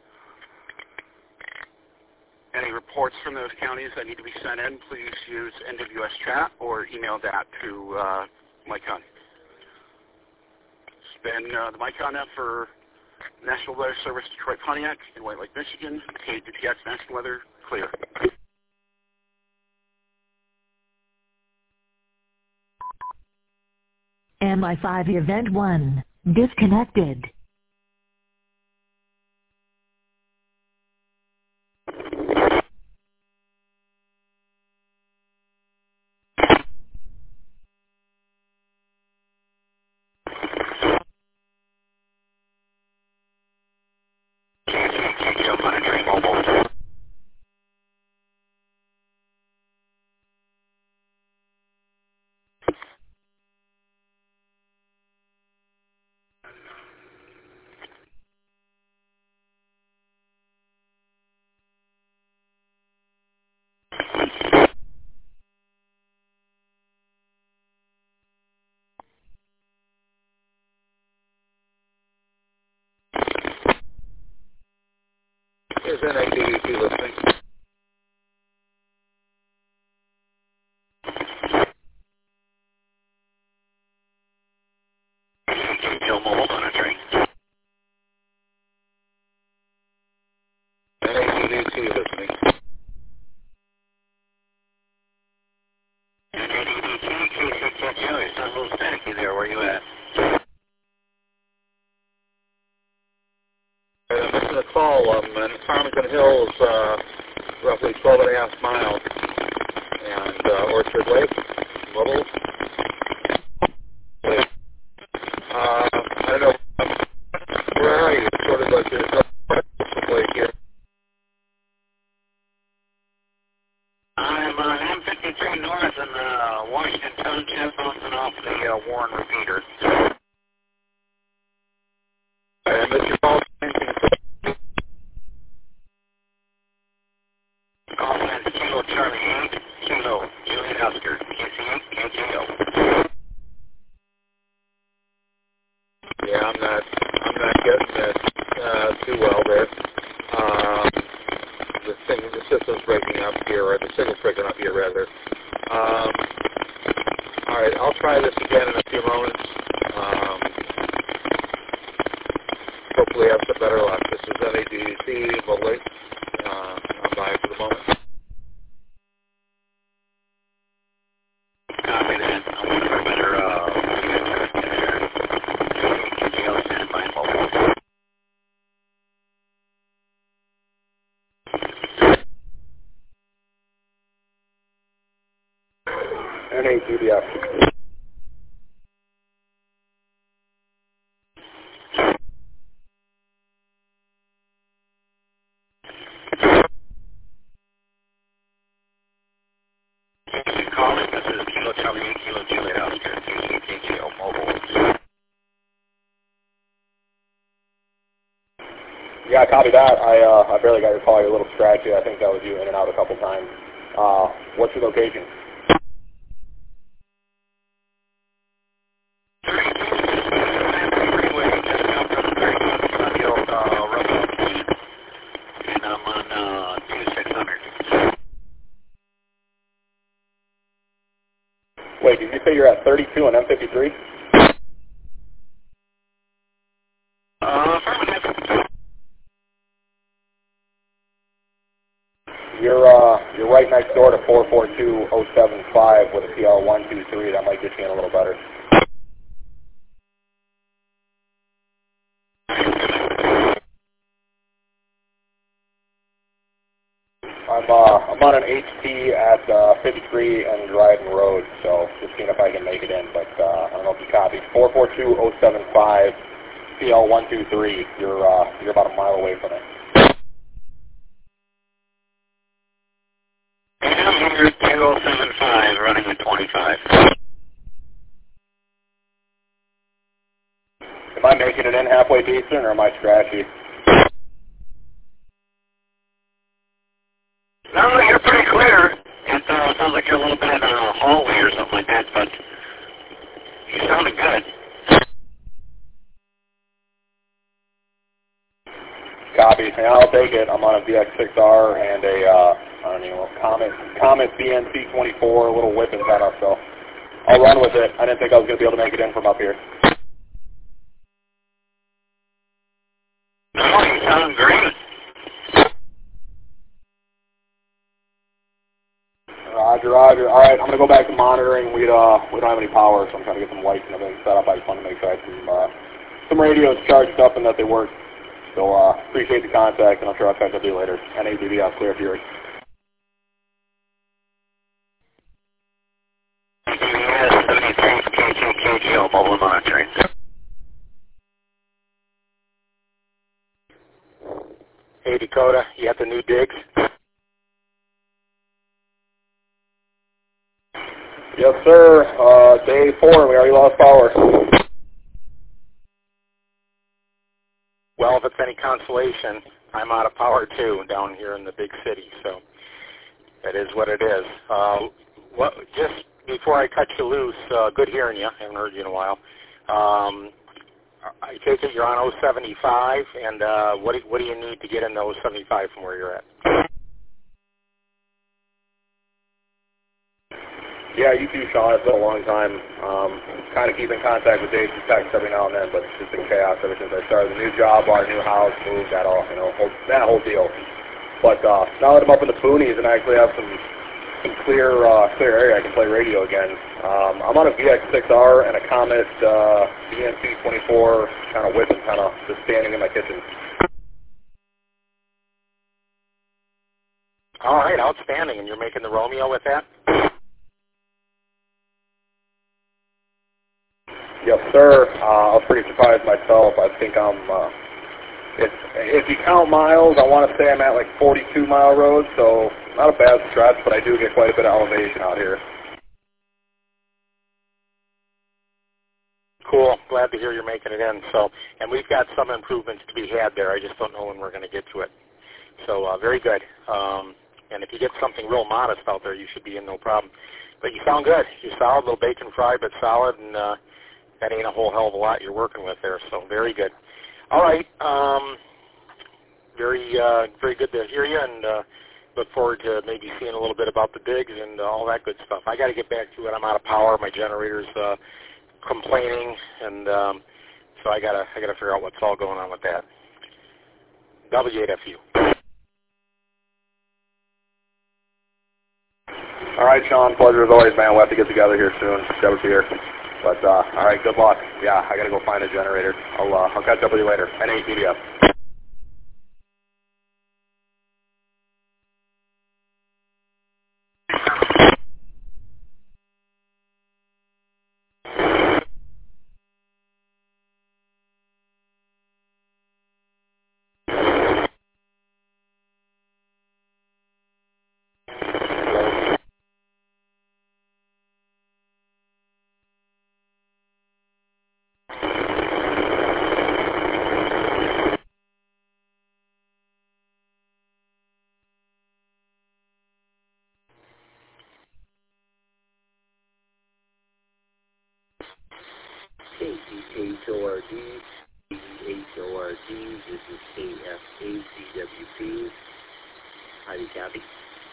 Any reports from those counties that need to be sent in, please use N W S chat or email that to uh, MyCon. It's been uh, the MyConNet for National Weather Service Detroit Pontiac in White Lake, Michigan. K D T X National Weather, clear. M I five Event one, disconnected. N A D D T listening. Joe Mobile monitoring. N A D D T listening. N A D D T, K C K J O, you're sounding a little staticky there. Where are you at? I'm missing a call. Um, in Farmington Hills, uh, roughly twelve and a half miles. And uh, Orchard Lake, Mobile. Uh, I don't know. Where are you? Sort of like your lake here. I'm on M fifty-three North in uh, Washington Township, bouncing off the uh, Warren repeater. I missed your call. Call sign Kilo Charlie eight, Kilo Juliet Oscar, K C eight, K J O. Yeah, I'm not, I'm not getting that uh, too well there. Um, the thing, the system's breaking up here, or the signal's breaking up here, rather. Um, all right, I'll try this again in a few moments. Um, hopefully, I have some better luck. This is N A D D T, Mobile. Uh, I'm live for the moment. Copy that. I'm looking for a better uh, K J O stand by mobile. N A D D F. Calling, this is Kilo Charlie eight, Kilo Juliet Oscar, K C K J O mobile. Yeah, copy that. I uh, I barely got your call. You're a little scratchy. I think that was you in and out a couple times. Uh, what's your location? And I'm on uh, twenty-six hundred. Wait, did you say you're at thirty-two on M fifty-three? Uh, affirmative. You're uh, you're right next door to four four two oh seven five with a P R one two three. That might get you in a little better. I'm uh, I'm on an H T at uh, fifty-three and Dryden Road, so just seeing if I can make it in. But uh, I don't know if you copied. four four two oh seven five, P L one two three. You're uh, you're about a mile away from it. I'm here at two oh seven five, running at twenty-five. Am I making it in halfway decent, or am I scratchy? No, you're pretty clear. It uh, sounds like you're a little bit in a hallway or something like that, but you sounded good. Copy. Yeah, I'll take it. I'm on a V X six R and a, uh, I don't know, Comet, Comet B N C twenty-four, a little whipping setup, so I'll run with it. I didn't think I was going to be able to make it in from up here. No, you sound great. Roger, roger. All right, I'm going to go back to monitoring. We uh, we don't have any power, so I'm trying to get some lights and everything set up. I just want to make sure I have some, uh, some radios charged up and that they work. So uh, appreciate the contact, and I'm sure I'll catch up with you later. N A D D F, clear Fury. seventy-three K J K J O mobile monitoring. Hey, Dakota, you got the new digs? Yes, sir. Uh, day four, we already lost power. Well, if it's any consolation, I'm out of power too down here in the big city, so that is what it is. Uh, what, just before I cut you loose, uh, good hearing you. I haven't heard you in a while. Um, I take it you're on oh seventy-five, and uh, what, do, what do you need to get in the oh seventy-five from where you're at? Yeah, you too, Sean. It's been a long time. Um, kind of keep in contact with Dave through text every now and then, but it's just been chaos ever since I started the new job, bought a new house, moved, that all, you know, whole, that whole deal. But uh, now that I'm up in the boonies and I actually have some, some clear uh, clear area, I can play radio again. Um, I'm on a V X six R and a Comet uh, B N C twenty-four, kind of whipping, kind of just standing in my kitchen. All right, outstanding. And you're making the Romeo with that? Yes, sir. Uh, I was pretty surprised myself. I think I'm, uh, if, if you count miles, I want to say I'm at like forty-two mile road, so not a bad stretch, but I do get quite a bit of elevation out here. Cool. Glad to hear you're making it in. So, and we've got some improvements to be had there. I just don't know when we're going to get to it. So, uh, very good. Um, and if you get something real modest out there, you should be in no problem. But you sound good. You're solid, little bacon fry, but solid, and uh, that ain't a whole hell of a lot you're working with there. So, very good. All right. Um, very, uh, very good to hear you, and uh, look forward to maybe seeing a little bit about the digs and uh, all that good stuff. I got to get back to it. I'm out of power. My generator's uh, complaining, and um, so I gotta I gotta figure out what's all going on with that. W eight F U. All right, Sean. Pleasure as always, man. We'll have to get together here soon. Grab a beer. But uh, all right, good luck. Yeah, I gotta go find a generator. I'll uh, I'll catch up with you later. N A P D F. K C H O R D, K C H O R D, this is K F A C W P. How do you copy?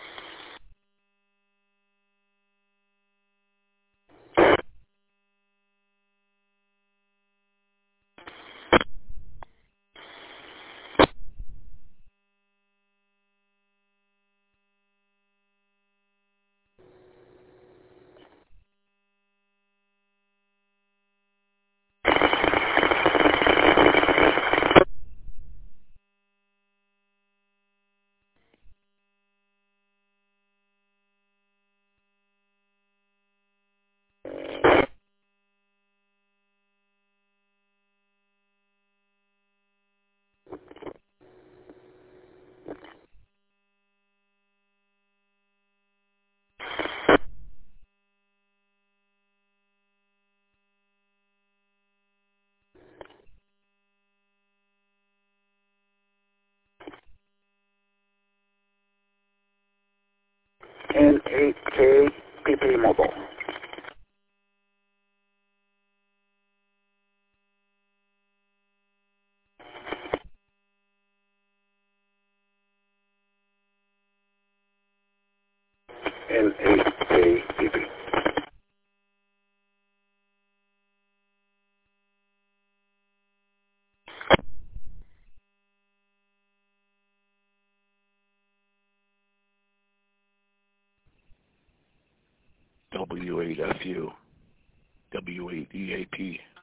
N eight K P P Mobile. N eight K P P. W eight F U, W eight E A P.